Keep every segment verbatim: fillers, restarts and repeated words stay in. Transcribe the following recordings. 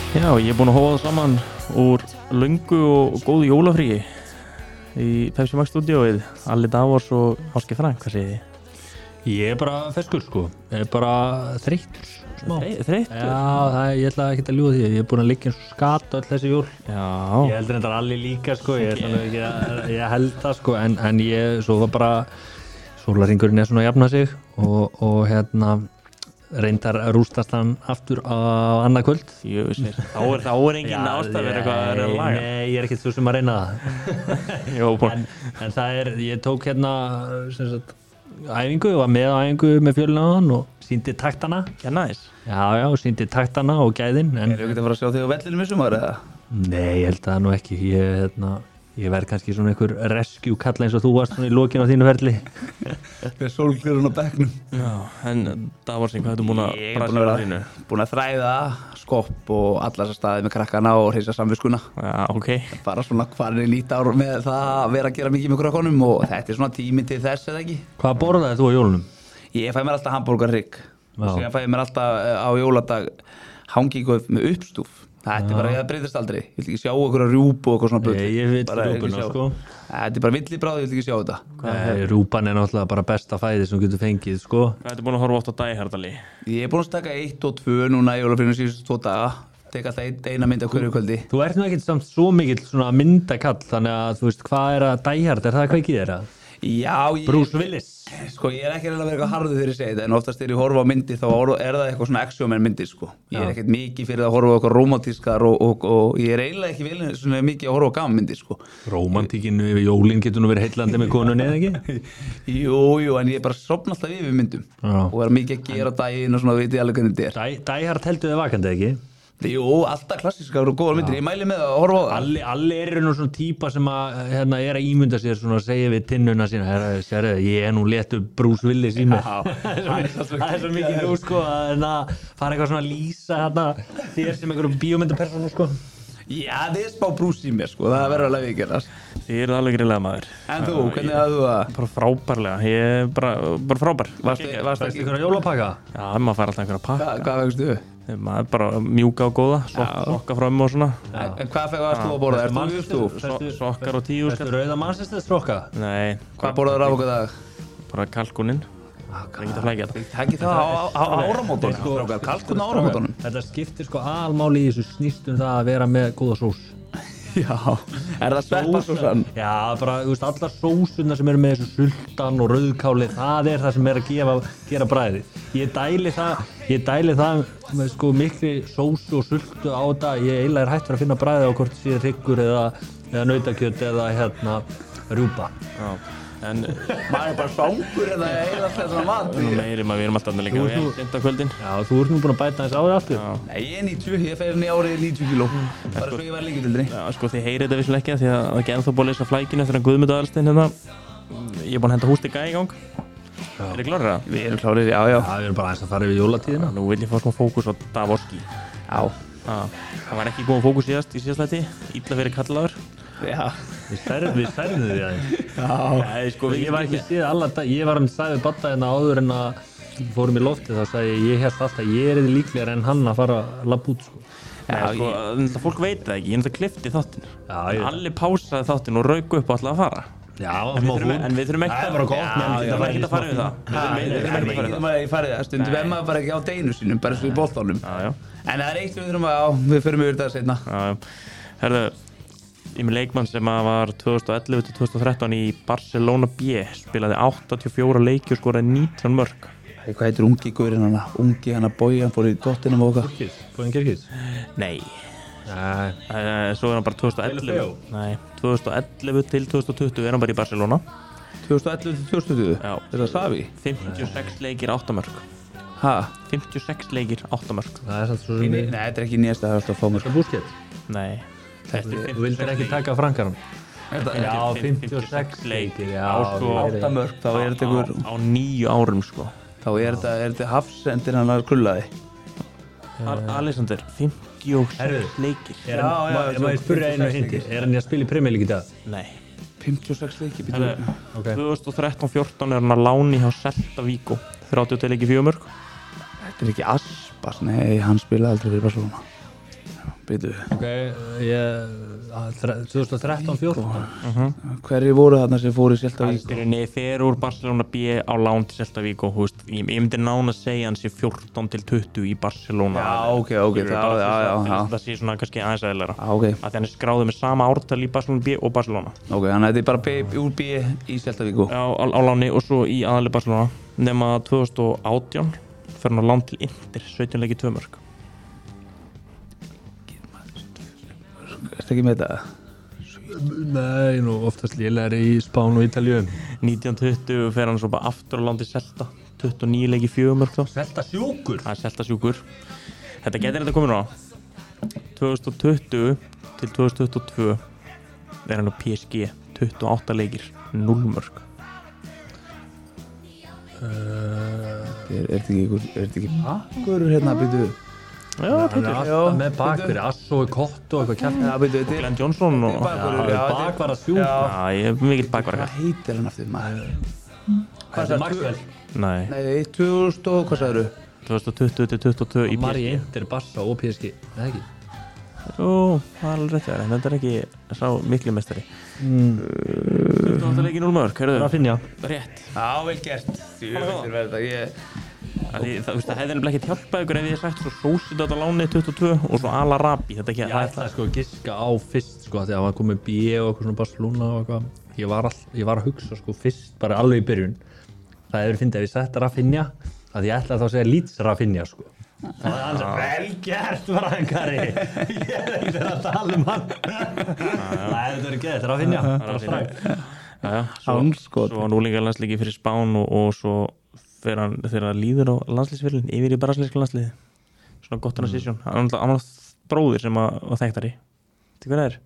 Já, ég er búinn að hófa það saman úr löngu og góðu jólafríi í Pepsi Max stúdíóið. Alli Davors og Ásgeir Frank, hvað segir þið? Ég er bara feskur sko, ég er bara þreyttur smá. Þreyttur? Já, það, ég ætla ekki að ljúga því, ég er búinn að liggja eins og skat öll þessi jól. Já. Ég heldur þetta allir líka sko, ég, okay. ekki, ég, ég held það sko, en, en ég, svo var bara, sólarhringurinn er svona að jafna sig og, og hérna, reyndar rústast hann aftur á annað kvöld. Jú, sér. Þá er, þá er engin ástæð fyrir eitthvað að reyna að laga. Nei, ég er ekkert þú sem að reyna það. Jó, en, en það er, ég tók hérna, sem sagt, æfingu, var með á æfingu með fjölinu á hann og sýndi taktana. Já, næs. Já, já, sýndi taktana og gæðin. En... Erum við ekki að fara að sjá þig á vellinum í sumar eða? Nei, ég held það nú ekki. Ég, hérna, ég verð kannski svona einhver rescue kalla eins og þú varst svona í lokin á þínu ferli. Með sólglirun á bekknum. Já, en Davorsin, hvað ertu búin að Ég er búin að vera búin að þræða skopp og alla þessar staði með krakkana og hreinsa samviskuna. Já, ok. Bara svona hvað er nýtt ár með það að vera að gera mikið með krakkonum og þetta er svona tími til þess eða ekki. Hvað borðaði þú á jólunum? Ég fæ mér alltaf hambúrgarrygg og síðan fæ ég mér alltaf á jóladag hangikaup með uppstúf. Þetta er bara, það breytist aldrei. Ég vil ekki sjá okkur að rjúpu og eitthvað svona blöð. Ég, ég vil rjúpuna sko. Þetta er bara villibráð, ég vil ekki sjá þetta. Nei, rjúpan er náttúrulega bara besta fæði sem getur fengið sko. Hvað ertu búin að horfa oft á Die Hard, Ali? Ég er búin að staka eitt og tvö núna í jólafríinu síðustu tvo daga. Tek alltaf eina mynd á hverju kvöldi. Þú ert nú ekkert samt svo mikill svona myndakall, þannig að þú veist, hvað er að Die Hard, er það hvað ekki þeirra? Já, ég... Bruce Willis. Sko, ég er ekki reyna að vera eitthvað harður þegar ég segi þetta, en oftast þegar ég horfa á myndir þá er það eitthvað svona action myndir, sko. Ég er ekkert mikið fyrir að horfa á eitthvað rómantískar og, og, og ég er eiginlega ekki vel svona mikið að horfa á gaman myndir, sko. Rómantíkin við jólin getur nú verið heillandi með konunni, eða ekki? Jú, jú, en ég er bara sofna alltaf yfir myndum. Já. Og er mikið að gera daginn og svona, veit ég alveg hvernig þetta er. Die Hard heldur þið vakandi, ekki? Jú, alltaf klassískar og góðar myndir, ég mæli með að horfa á það. Alli, alli er nú svona típa sem að, hérna, er að ímynda sér svona að segja við tinnuna sína, herra, sérðu, ég er nú léttur Bruce Willis í mig. Já, það er svo mikið nú, sko, að fara eitthvað svona að lýsa hérna þér sem einhverjum bíómyndapersonu, sko. Já, það er spá Bruce í mér, sko, það verður alveg ekki gerast. Þið eru alveg greiðlega maður. En þú, hvernig að þú það? Bara frábærlega, ég er bara, bara frábær. Varst ekki einhverja jólapakka? Já, maður fær alltaf einhverja pakka. Hvað fegstu þau? Maður er bara mjúka og góða, sokka fram og svona. En hvað varst þú að borða? Er þú uppstúf? Sokkar og tíu. Ertu rauða Manchester strokka? Nei. Hvað borðaður á okkur dag? Bara kalkuninn. Það er ekki að flækja þetta. Það er ekki það á áramótunum. Kalkun á áramótunum. Þetta skiptir sko almáli í þessu snýst um það að vera með góða sós. Já, er það sveppasósan? Já, bara, þú veist, allar sósuna sem eru með þessu sultan og rauðkáli, það er það sem er að gefa, gera bragðið. Ég dæli það, ég dæli það með sko mikli sósu og sultu á þetta, ég eiginlega er hættur að finna bragðið á hvort það sé hryggur eða, eða nautakjöt eða hérna rjúpa. Já. En maður er bara svangur eða eiginlega þetta mat. Meiri maður, við erum alltaf líka vel sent á kvöldin. Já, þú ert nú búin að bæta þessi árið aftur. Nei, ég er níutíu, ég fer inn í árið níutíu kíló. Bara svo ég var lengi til þér. Já, sko, þið heyrið þetta vissulega ekki því að það ekki ennþá búið að leysa flækinu eftir að Guðmund Aðalsteinn hérna. Ég er búin að henda Hústíka í gang. Er þið klárir það? Við erum klárir, já, já. Já, við erum bara aðeins að fara yfir jólatíðina. Nú vil ég fá smá fókus á Davorski. Já. Það var ekki góðan fókus síðast í síðast læti. Illa verið kallaður. Já, við stærðum við stærðum því aðeins. Já, Nei, sko, ég var ekki síðan alla dag, ég var hann sagði við Badda hérna áður en að fórum í loftið þá sagði ég, ég held alltaf ég er þið líklegar en hann að fara að labba út sko. Já, Nei, sko, ég... fólk veit það ekki, ég enda klifti þáttinn. Já, ég... Allir pásaði þáttinn og rauk upp og alltaf að fara. Já, en við þurfum, en við þurfum ekki að fara gott, en við þurfum ekki að fara við það. Við þurfum ekki að fara við það. Ég farið það, stundum við maður bara ekki á deinu sínum, bara svo í boltanum. Já, já. En það er eitt við þurfum að, á, við förum yfir það seinna. Já, já. Herðu, ég með leikmann sem var tvö þúsund og ellefu til tvö þúsund og þrettán í Barcelona B, spilaði áttatíu og fjórar leiki og skoraði nítján mörk. Hvað heitir ungi gaurinn hana? Ungi hana Bogi, hann fór í Tottenham og okkar. Kirkis, Bogin Kirkis? Nei. Nei. Svo er hann bara tvö þúsund og ellefu. Nei, tvö þúsund og ellefu til tvö þúsund og tuttugu er hann bara í Barcelona. tvö þúsund og ellefu til tvö þúsund og tuttugu? Já. Er það Savi? fimmtíu og sex leikir, átta mörk. Ha? fimmtíu og sex leikir, átta mörk. Það er satt svo sem... Nei, þetta er ekki nýjast að það er að fá mörk. Það er Busquets? Nei. Þú vildir ekki taka Frankarum? Já, fimmtíu og sex leikir, já. átta mörk, þá er þetta ykkur... Á níu árum, sko. Þá er þetta, er þetta hafsendir hann að krullaði. Alexander, fimmtíu og sex leikir. Já, já, ég maður spurði einu hindi. Er hann í að spila í Premier League í dag? Nei. fimmtíu og sex leikir, býtum. tvö þúsund og þrettán fjórtán er hann að láni hjá Celta Vigo. þrjátíu og tvö leikir, fjögur mörk. Þetta er ekki Aspas, nei, hann spilaði aldrei fyrir Barcelona. Býtu, Ok, ég twenty thirteen fourteen hverju voru þarna sem fóru í Celta Vigo? Nei, fer úr Barcelona B á lán til Celta Vigo, þú veist, ég, ég myndi nána segja hann sé fjórtán til tuttugu í Barcelona. Já, ok, ok, Skilurðu, það, bara já, já, til já. þess að það sé svona kannski aðeins aðeinslega. Já, ok, Að því hann er skráður með sama ártal í Barcelona B og Barcelona. ok, þannig að þetta er bara B, úr B í Celta Vigo. Já, á, á láni og svo í aðali Barcelona. Nema twenty eighteen fer hann á lán til Inter, sautján leiki tvö mörk. Ertu ekki með þetta? Nei, nú oftast lélegri í Spán og Ítalíu nítján tuttugu fer hann svo bara aftur á lán til Celta, twenty-nine leiki fjögur mörk þá. Celta sjúkur Það er Celta sjúkur. Þetta getur þetta komið núna. twenty twenty til twenty twenty-two er hann á P S G, twenty-eight leikir, null mörk. uh, Er, er þetta ekki, einhver- er þetta ekki bakkur hérna, býtu? Já, Hann er Teitur. alltaf með bakverði Asso og Kotto og eitthvað kjæft Já, býtu, þetta er Glenn Johnson og... bakvörður, Já, þetta er- bakvara sjúkur Já. Já, ég er mikill bakvara. Hvað heitir hann aftur, maður? Hvað er Maxwell? Nei, Nei, tvö þúsund og, hvað sagður þú? twenty twenty til twenty-two í P S Mari G. Inter, Barca og P S G Nei, ekki Jú, það er alveg rétt þér, en þetta er ekki sá mikli mestari. mm. twenty-eight leikir, null mörk, heyrðu. Rafinha Rétt. Já, vel gert. Djöfullir verður þetta, ég... Að því, það, þú veist, það hefði nefnilega ekkert hjálpað ykkur ef ég hef sagt svo Sósið á láni twenty-two og svo Al Arabi. Þetta ekki, Ég það er ætlaði sko að giska á fyrst sko þegar hann var komið B og eitthvað svona Barcelona og eitthvað ég var, all, ég var að hugsa sko fyrst bara alveg í byrjun það hefur fyndið að við sett Rafinha að ég ætlaði þá að segja Leeds Rafinha sko það er alveg vel gert Frankari ég er ekki að tala um hann það hefur verið gett Rafinha bara stræk Já, já, svo, Hánskot. svo var núlingalandslíki fyrir Spán og, og svo fer hann þegar hann líður á landslísfyrlin yfir í brasilíska landsliði. Svona gott transition. Mm. Hann var náttúrulega bróðir sem að, að þekktari. Þetta hvað það er?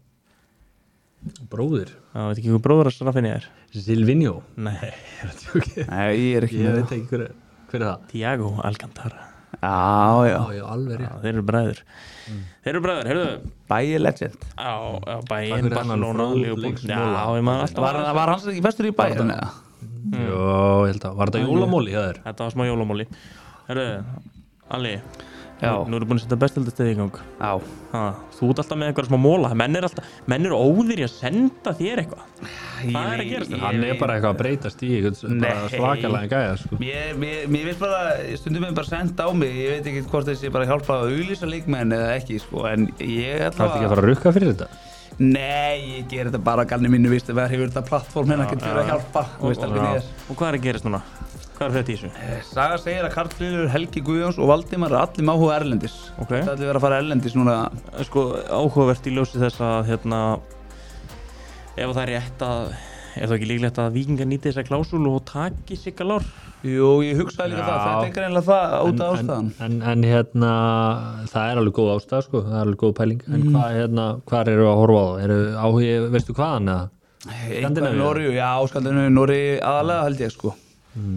bróðir Það veit ekki hvað bróður að Rafinha er. Silvinho Nei, ég er að tjóki Nei, ég er ekki ég með veit ekki hver, hver er það Thiago Alcantara. Já, já. já, já, alveg Já, rétt þeir eru bræður. Þeir eru bræður, heyrðu. Bæi legend. Já, já, Takk Bayern, fyrir þennan Barcelona, Liverpool. fróðleiksmola. Já, ég maður alltaf Var, var hans ekki bestur í bæi? Þannig að... Jó, ég held að, var þetta jólamóli hjá þér? Þetta var smá jólamóli. Heyrðu, Alli, Já. nú, nú erum búin að setja bestildastöð í gang. Já. Ha, þú ert alltaf með eitthvað smá móla. Menn er alltaf, menn eru óðir í að senda þér eitthvað. Hvað er að gerast þetta? Hann er bara eitthvað að breytast í eitthvað bara Nei. svakalega gæða sko. Mér, mér, mér veist bara, stundum er bara senda á mig, ég veit ekki hvort þessi bara hjálpa að auglýsa leikmenn eða ekki, sko, en ég Það ætla er ekki að fara að rukka fyrir þetta? Nei, ég ger þetta bara galni mínu, víst, það hefur þetta plattform hérna, getur verið að hjálpa, þú veist alveg hvernig ég er. Og hvað er að gerast núna? Hvað er þetta í þessu? Saga segir að Karl Friður, Helgi Guðjóns og Valdimar er allir með áhuga erlendis. Ok. Þetta ætli vera að fara erlendis núna. Sko, áhugavert í ljósi þess að hérna, ef það er rétt að er það ekki líklegt að Víkingar nýti þessa klásúlu og taki Sigga Lár? Jú, ég hugsaði líka Já. það, þetta er ekki reynilega það út af en, ástæðan. en, en hérna, það er alveg góð ástæð sko, það er alveg góð pæling En hvað, hérna, hvað eru að horfa á það? Eru áhugi, veistu hvaðan eða? Eitthvað í Norju, já, Skandinavíu, Noregi aðalega held ég, sko.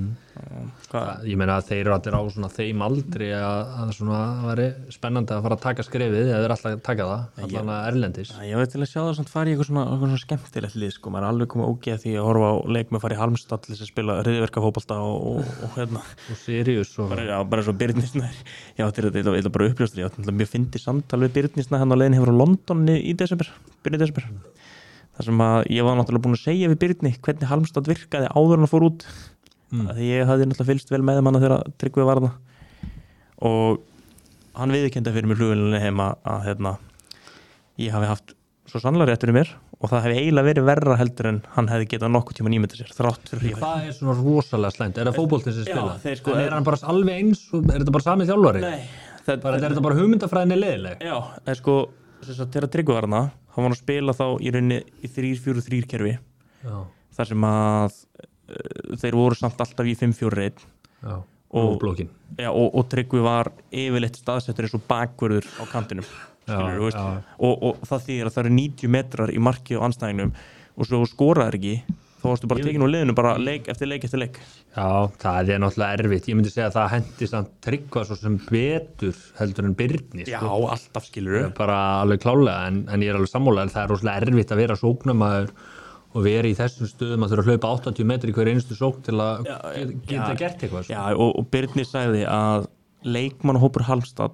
Hvað? Ég meina að þeir eru allir á svona þeim aldri að, að svona það væri spennandi að fara að taka skrefið eða þeir eru alltaf að taka það, allan að erlendis Já, ég veit til að sjá það samt fara í eitthvað svona, eitthvað svona skemmtilegt lið, sko, maður er alveg komið ógeð því að horfa á leik með að fara í Halmstad til þess að spila hryðjuverkafótbolta og, og, og hérna, og Sirius og bara, já, bara svo Byrnisnær, já, þetta er þetta bara uppljóstur, já, þetta er mjög fyndið samtal við Byrnisnær hann á leiðin hefur á London í desember, byrjun desember, þar sem að ég var náttúrulega búin að segja við Byrni hvernig Halmstad virkaði áður hann fór út, mm. því ég hafði náttúrulega fylgst vel með þeim hana þegar Tryggvi var þarna og hann viðurkenndi fyrir mér flugvélinni heim að, að hérna, ég hafi haft svo sannlega réttur í mér og það hefði eiginlega verið verra heldur en hann hefði getað nokkuð tíma nýmynda sér þrátt fyrir ég Það er svona rosalega slæmt, er það fótboltinn sem Já, spila? þeir sko- en er hann bara alveg eins, og- er þetta bara sami þjálfari? Nei, það, Bara, er þetta bara hugmyndafræðinni leiðileg? Já, það er sko þess að þegar Tryggvi var hana hann var að spila þá í rauninni í þrjú fjögur þrjú kerfi Já, þar sem að uh, þeir voru samt alltaf í fimm fjögur einn já, Og- og blókin Já, og, og Tryggvi var yfirleitt staðsettur eins og bakvörður á kantinum skilur, Já, veist, já. og, og það þýðir að það eru níutíu metrar í marki á anstæðingnum og svo þú skoraðir ekki þá varstu bara tekin úr liðinu bara leik eftir leik eftir leik Já, það er náttúrulega erfitt. Ég myndi segja að það hendi samt Tryggva svo sem betur heldur en Birni. Já, Sko. alltaf skilur Það er bara alveg klálega, en, en ég er alveg sammála, en það er rosalega erfitt að vera sóknarmaður og vera í þessum stöðum að þurfa að hlaupa áttatíu metri í hver einustu sókn til að geta, geta já, gert eitthvað. Sko. Já, og, og Birni sagði að leikmannahópur Halmstad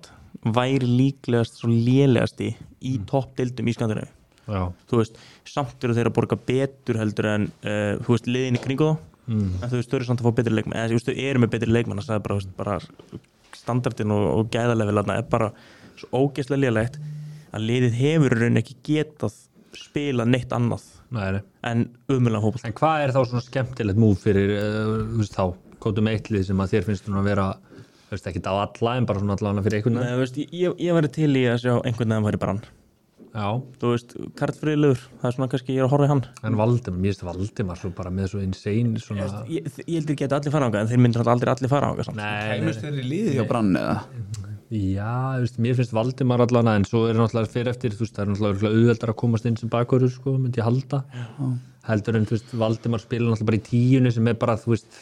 væri líklegast svo lélegasti í toppdeildum í Skandinavíu. Já. Þú veist, samt eru þeir að borga betur heldur en uh, þú veist, liðin í kringu þá mm. en þú veist, þau eru samt að fá betri leikmenn eða þú veist, þau eru með betri leikmenn það er bara, veist, bara standardin og, og gæðalevel er bara svo ógeðslega lélegt að liðið hefur raun ekki getað spila neitt annað Nei, nei. en umöðlega fótbolta. En hvað er þá svona skemmtilegt múf fyrir uh, þú veist þá, kóttum eitt lið sem að þér finnst hún að vera þú veist, ekki á alla en bara svona allavega fyrir einhvern veginn? Nei, veist, ég, ég væri til í að sjá einhvern veginn væri brann. Já. Þú veist, Karl Friðleifur, það er svona kannski ég er að horfa í hann. En Valdimar, mér finnst Valdimar svo bara með svo insane svona... Ég, ég, ég heldur ekki að allir fara ánga, en þeir myndir aldrei allir fara ánga samt. Nei, Kæmust þeir í liði hjá Brann eða? Já, þú veist, mér finnst Valdimar allavega, en svo er náttúrulega fyrir eftir, þú veist, það er náttúrulega auðveldar að komast inn sem bakvörður, sko, myndi ég halda. Já. Heldur en, þú veist, Valdimar spila náttúrulega bara í tíunni sem er bara, þú veist,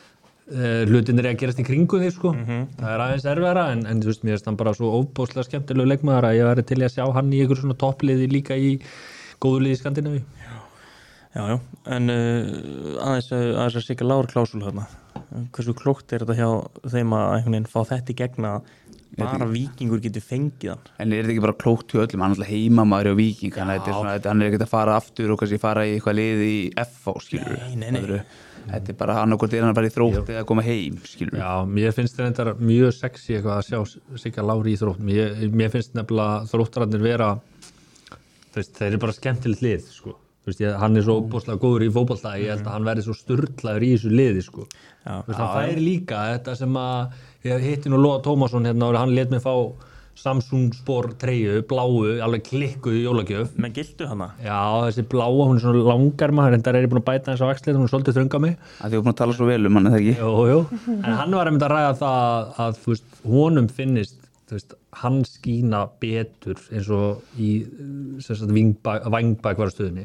Uh, hlutinir er að gerast í kringu þig sko. mm-hmm. Það er aðeins erfara en, en þú veist, mér finnst hann bara svo óbóðslega skemmtilegu leikmaður að ég væri til að sjá hann í einhver svona toppliði líka í góðu liði í Skandinavíu. Já, já, en uh, aðeins aðeins að Sigga Lár klásúl hérna, hversu klókt er þetta hjá þeim að einhvern veginn fá þetta í gegna bara Víkingur getur fengið hann? En er þetta ekki bara klókt hjá öllum, hann er alltaf heimamaður á Víking, hann er, svona, hann er ekki að fara aftur og kannski fara í eitthvað liði í F H skilur. Nei, nei, nei. Þetta er bara hann okkur er hann bara í Þrótt eða að koma heim skilur. Já, mér finnst þetta mjög sexy eitthvað að sjá Sigga Lári í Þrótt. Mér, mér finnst nefnilega Þróttararnir vera veist, þeir eru bara skemmtilegt lið sko. Veist, ég, hann er svo óbúslega góður í fótbolta, ég held að hann verði svo sturlaður í þessu liði sko. Já, veist, hann færi líka þetta sem að ég hitti nú Lóa Tómasson hérna og hann lét mig fá Samsung Sport treyju, bláu, alveg klikkuð í jólagjöf. Men gildu hana? Já, þessi bláa, hún er svona langarma, reyndar er ég búin að bæta eins á axlið, hún er svolítið þröng á mig. Að því þú búin að tala svo vel um hann, eða ekki? Jú, jú, en hann var einmitt að ræða það að, þú veist, honum finnist, þú veist, hann skína betur eins og í, sem sagt, vangbakvarastöðinni.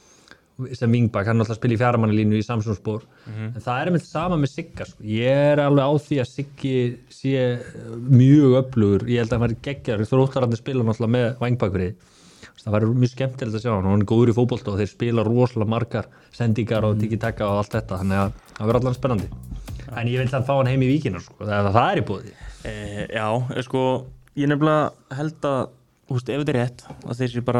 Sem vingbak, hann er alltaf að spila í fjaramannalínu í Samsung Sport mm-hmm. en það er einmitt sama með Sigga sko. Ég er alveg á því að Siggi sé mjög öflugur, ég held að hann væri geggjaður, Þróttararnir spila náttúrulega með vangbakverið, það væri mjög skemmtilegt að sjá hann, hann er góður í fótbolta og þeir spila rosalega margar sendingar og tiki-taka og allt þetta, þannig að það verður allan spennandi en ég vil þannig fá hann heim í Víkina sko, það, það er í boði eh, Já, sko, ég nefnilega held að Þú veist, ef þetta er rétt, að þeir séu bara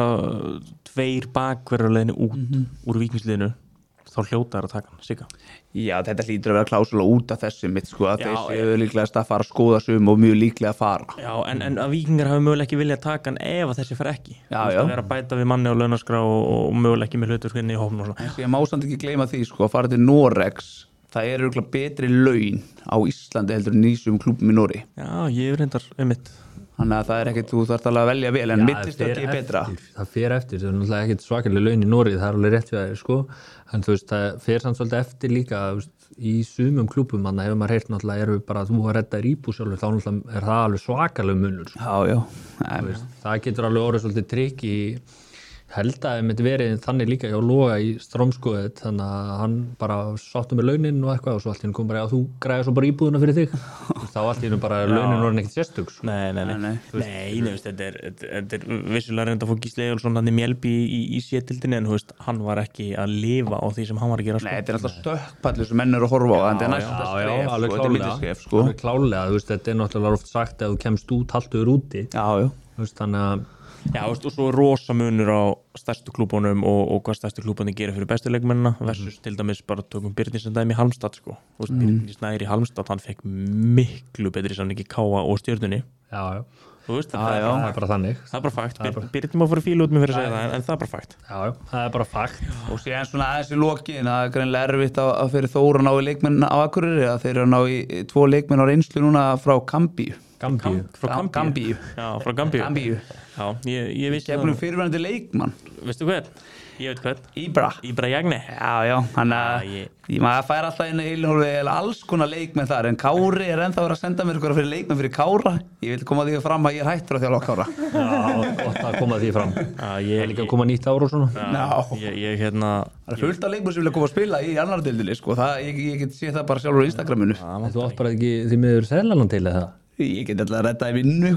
tveir bakverðarleiðinu út mm-hmm. úr Víkingsliðinu, þá hljóta er að taka hann, Sigga. Já, þetta hlýtur að vera klásula út af þessu mitt, sko, að Já, þeir séu líklegast að fara að skoða sum og mjög líklega að fara. Já, en, en að Víkingar hafi mögulega ekki viljað taka hann ef að þessi fara ekki. Já, já. Það vera að bæta við manni á launaskrá og, og mögulega ekki með hlutur í hópnum og svona. Ég má samt ekki gleyma því, sko, að fara til Noregs, það eru örugglega betri laun á Íslandi heldur en í sumum klúbbum í Noregi. Já, ég er reyndar einmitt. Þannig að það er ekkert, þú þarft alveg að velja vel en millistökki er betra. Það fer eftir, það er náttúrulega ekkert svakalega laun í Noregi, það er alveg rétt við það, sko. En þú veist, það fer samt svolítið eftir líka, veist, í sumum klúbbum, þannig að hefur maður heyrt náttúrulega, erum við bara að þú að redda íbúð sjálfur, þá náttúrulega er það alveg svakalega munur. Sko. Já, já. Veist, það getur alveg orðið svolítið trikk í held að það myndi verið þannig líka hjá Loga í Strómskoðet þannig að hann bara sáttu með launin og eitthvað og svo allt í hennu kom bara að þú græði svo bara íbúðuna fyrir þig þá allt í hennu bara launin voru ekkert sérstök sko. Nei, nei, nei, nei, nei, nei veist, þetta er, þetta er vissulega reynda fólk í Sleigulsson hann í Mjölby í, í sétildinni en veist, hann var ekki að lifa á því sem hann var að gera sko. Nei, þetta er alltaf stökkpallur sem menn eru að horfa á þetta er næsta skref, alveg sko, klálega, sko. alveg klálega veist, þetta er náttúrulega oft sagt að þú kemst út haltuður úti já, já. Veist, þannig að Já, veist, og svo er rosa munur á stærstu klúbunum og, og hvað stærstu klúbunni gerir fyrir bestu leikmennina versus mm. til dæmis bara tökum Birnir sem dæmi í Halmstad sko. Veist, mm. Birnir Snær í Halmstad, hann fekk miklu betri samning í Káa og Stjörnunni. Já, já. Þú veist, já, það, já, það er bara þannig. Það er bara fakt. Bara... Birnir má fara fíl út með fyrir að segja það, en, en það er bara fakt. Já, já, það er bara fakt. Og síðan svona aðeins í lokin, það er greinlega erfitt að, að fyrir Þór að ná í leikmenn á Akureyri, að þeir eru að ná í tvo leikmenn á reynslu núna frá Kambíu. Gambíu. Frá Gambíu. Já, frá Gambíu. Gambíu. Já, ég, ég vissi það. Gefnum fyrirverandi leikmann. Veistu hvern? Ég veit hvern. Íbra. Íbra Jagni. Já, já, hann að ég... maður fær alltaf inn í heilhólfi alls konar leikmenn þar, en Kári er ennþá verið að senda mér eitthvað fyrir leikmenn fyrir Kára. Ég vil koma því fram að ég er hættur að þjálfa Kára. Já, gott að koma því fram. Já, ég er líka að koma nýtt ára og svona. Já. Ég, ég hérna... Það er fullt af leikmenn sem vilja koma að spila í annar deildinni, sko. Það, ég, ég get sé það bara sjálfur á Instagraminu. Já, þú átt bara ekki því miður Seljaland til eða það? Ég get alltaf að redda í vinnu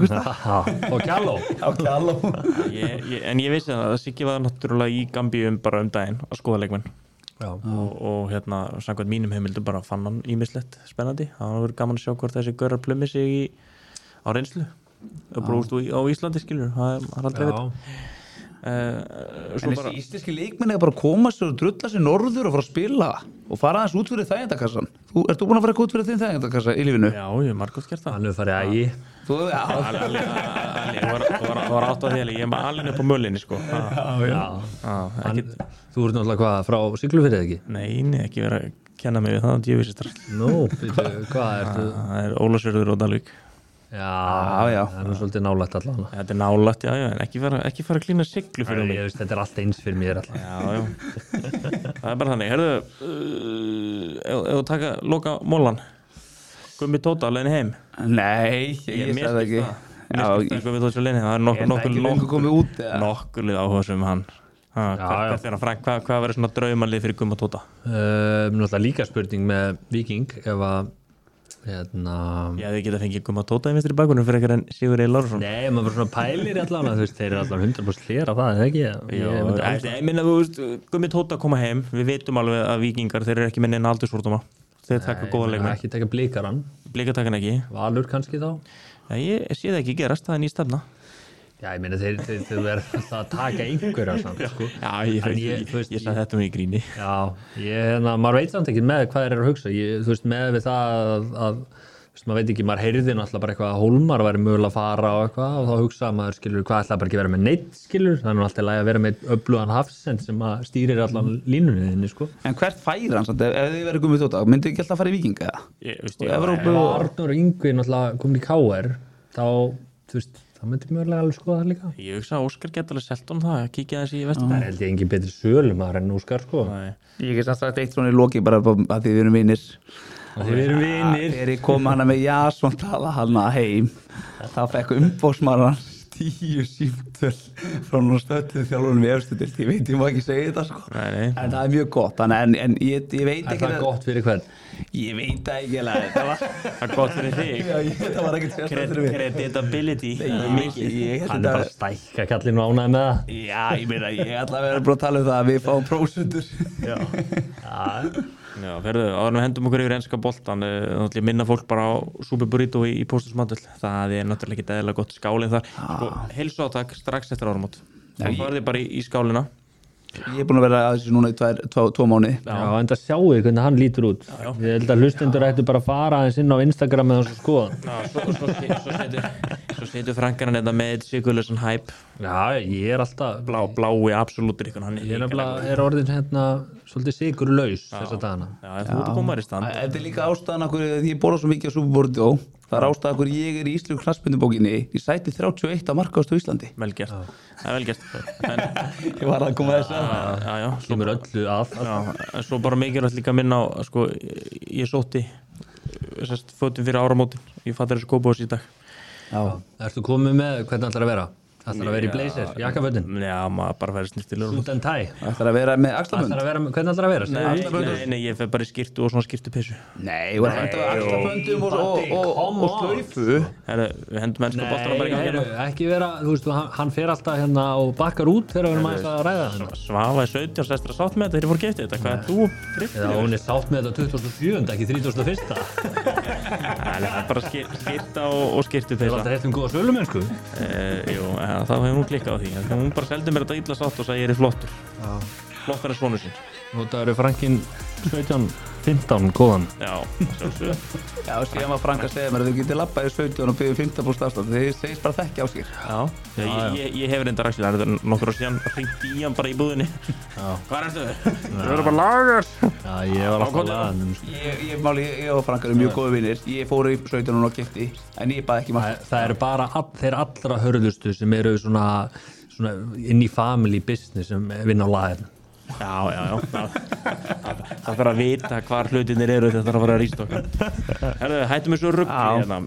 og Kjalló og Kjalló en ég vissi að Siggi var náttúrulega í Gambíu bara um daginn að skoða leikmenn og, og hérna samkvæmt mínum heimildum bara fann hann ýmislegt spennandi það var gaman að sjá hvort þessi gaurar plummi sig í, á reynslu bara úst, á Íslandi skilur það er, það er aldrei veit Uh, En svo þessi bara, íslenski leikmenn er bara að koma sér og drulla sér norður og fara að spila og fara aðeins út fyrir þægendakassan. Þú, ert þú búin að fara út fyrir þinn þægendakassa í lífinu? já, ég er margótt gert það Hann hefur farið að ég Þú, já, Ali, Ali, Ali, þú var, þú var, þú var átt á því Ali, ég er með alin upp á möllinni sko ha, Já, ha, hann, ekki, Þú ert náttúrulega hvað, frá Siglufirði ekki? nei, nei, ekki vera að kenna mig við það, djöfisistar Nú, býtu, hvað ertu? það er Ólafsfjörður og Dalvík Já, já. það er nú svolítið nálægt allan þetta er nálægt, já, já, en ekki fara, ekki fara að klína siglu fyrir mig Ég veist, þetta er allt eins fyrir mér allan já, já, það er bara þannig herðu, uh, ef ef þú taka loka mólan Gummi Tóta á leiðinni heim nei, ég, ég sagði það ekki. mér skilst það Gummi Tóta á leiðinni það er Er nokkur það nokkur ekki lengur komið út, eða? nokkur lið áhuga sem hann ha, Já, hvað, já. hvað, hvað, hvað, hvað verður svona draumalið fyrir Gummi Tóta uh, Náttúrulega líka spurning með Víking ef að hérna já, þið geta fengið Gummi Tóta í vinstri bakunum fyrir ekkert en Sigur Eil Lárusson Nei, maður bara svona pælir í allan þú veist, þeir eru allan hundrað prósent hlér af það, eða ekki? Já, Ég myndi ég, alveg- ég minna, þú veist, Gummi Tóta koma heim við vitum alveg að Víkingar, þeir eru ekki með neina aldursfordóma þeir taka Nei, góða ég meina, leikmenn, ekki taka blikaran, blíkatakan ekki Valur kannski þá já, ég sé það ekki gerast, það er ný stefna Já, ég meina þeir, þeir, þeir verður alltaf að taka einhverja samt, sko já, ég, En ég, ég- ég, þú veist, ég sagði þetta með í gríni Já, ég, hérna, maður veit samt ekki með hvað þeir eru að hugsa ég, þú veist, með við það að, að þú veist, maður veit ekki, maður heyrði náttúrulega bara eitthvað að Hólmar væri mögulega að fara og eitthvað og þá hugsa maður, skilur, hvað ætla bara ekki að vera með neitt, skilur, það er nú alltaf lægi að vera með öflugan hafsend sem að stýrir allan línunni þinni, sko En hvert færi hann samt, ef, ef þið verður Gummi Tóta, myndi ekki alltaf fara í Víking, eða? ég, veist, Og ég, Evrópu Ef og... Arnór Yngvi náttúrulega komin í K R þá, þú veist, þá myndi mögulega alveg skoða það líka ég hugsa að Óskar geta alveg selt honum það, kíkja þessi í Það Vesturbæ er held ég engin betri sölumar en Óskar, sko Nei. Ég get samt sagt eitt svona í loki bara að því við erum vinir. Þið erum vinir Þegar ég kom hana með Jason tala hana heim, þá fekk umbóðsmaður hans tíu símtöl frá hún stöttuð þjálfunum í efstu deild. Ég veit, ég má ekki segja þetta, sko. Nei, nei. En það er mjög gott, þannig, en, en ég, ég veit Er ekki það gott fyrir hvern? Ég veit það ekki alveg, það var... það er gott fyrir þig Já, ég, það var ekkert sérstaklega Cred- fyrir mig. creditability það er Ég, mikið ég, Hann er bara að stækka kallinu ánæði með það Já, ég meina, ég ætla að vera bara að tala um það að við fáum prósundur. Já, já. Já, ferðu, áður en við hendum okkur yfir enska boltan uh, þá minna fólk bara á Super Burrito í, í póstusmandel, það er náttúrulega ekki eðlilega gott skálinn þar, sko, heilsuátak strax eftir áramót, þá ég- farið bara í, í skálina Ég er búin að vera að þessu núna í tvær, tvo, tvo mánuði. Já, en það sjáu þið hvernig hann lítur út já. Ég held að hlustendur ættu bara að fara aðeins inn á Instagram eða svo skoða Já, svo, svo, svo, svo setur svo setur frankarinn þetta með Sigurlausan hæp Já, ég er alltaf blá, blái absolútur ykkur hann Ég er nefnilega er orðin hérna svolítið sigurlaus þessa dagana Já, þú ert að koma þér í stand Þetta er líka ástæðan okkur, því ég borða svo mikið á Superbordo, það er ástæðan okkur ég er í Íslensku knattspyrnubókinni í sæti þrjátíu og eitt á markaðustu Íslandi. vel gert, það er vel gert en, Ég var að koma þess að. já, já, svo, Kemur öllu að já, en svo bara mikilvægt líka að minna á sko, ég sótti sest, fötum fyrir áramótin, ég fattar þessu kópás í dag Já. Ertu komið með hvernig ætlar að vera? Ætlar að vera í blazer, jakkafötin, já, maður bara færi snirtilegur suit and tie Það ætlar að vera með axlabönd. Ætlar að vera, hvernig ætlar að vera? Segðu Nei, því. nei, nei, ég fer bara í skyrtu og svona skyrtu pissu Nei, þú er að henda axlaböndum og, og, og, og, og slaufu. Herru, við hendum ennska boltan bara Nei, í heyrðu, gangina ekki vera, þú veist, hann, hann fer alltaf hérna og bakkar út þegar við erum aðeins að ræða hann Svafa í sautján, sestra sátt með þetta þegar ég fór giftið þetta, hvað er þú driftið? Eða hún er sátt með þetta tuttugasta og sjöunda, ekki þrítugasta og fyrsta Það er bara skyr- skyrta og, og skyrtu Þú er pissa alltaf heilt um góða sölumennsku uh, Jú, ja, þá hefur hún klikkað á því en hún bara seldi mér þetta illa sátt og sagði ég er flottur flottar en svonu sín Notaður Frankin sautján fimmtán góðan Já, sjálfsögðu Já, síðan var Frank að segja mér að þau getið labbaði sautján og byggði fimmtán prósent afslátt. Þið segist bara þekki á sér. Já, já, ég, ég, ég hef reyndar rækslega, það er nokkur á síðan hringt í hann bara í búðinni Hvað ertu? Það eru bara lagar Já, ég var alltaf laðan Ég, ég, máli, ég og Frank erum mjög góði vinnir. Ég fór í sautján og keypti, en ég baði ekki margt. Það, það eru bara all, þeir allra hörðustu sem eru svona, svona inn í family business sem vinna á laðin Já, já, já Það, það, það þarf að vita hvar hlutinir eru þetta þarf að fara að rísta okkar Herðu, hættum þessu rugli Já. hérna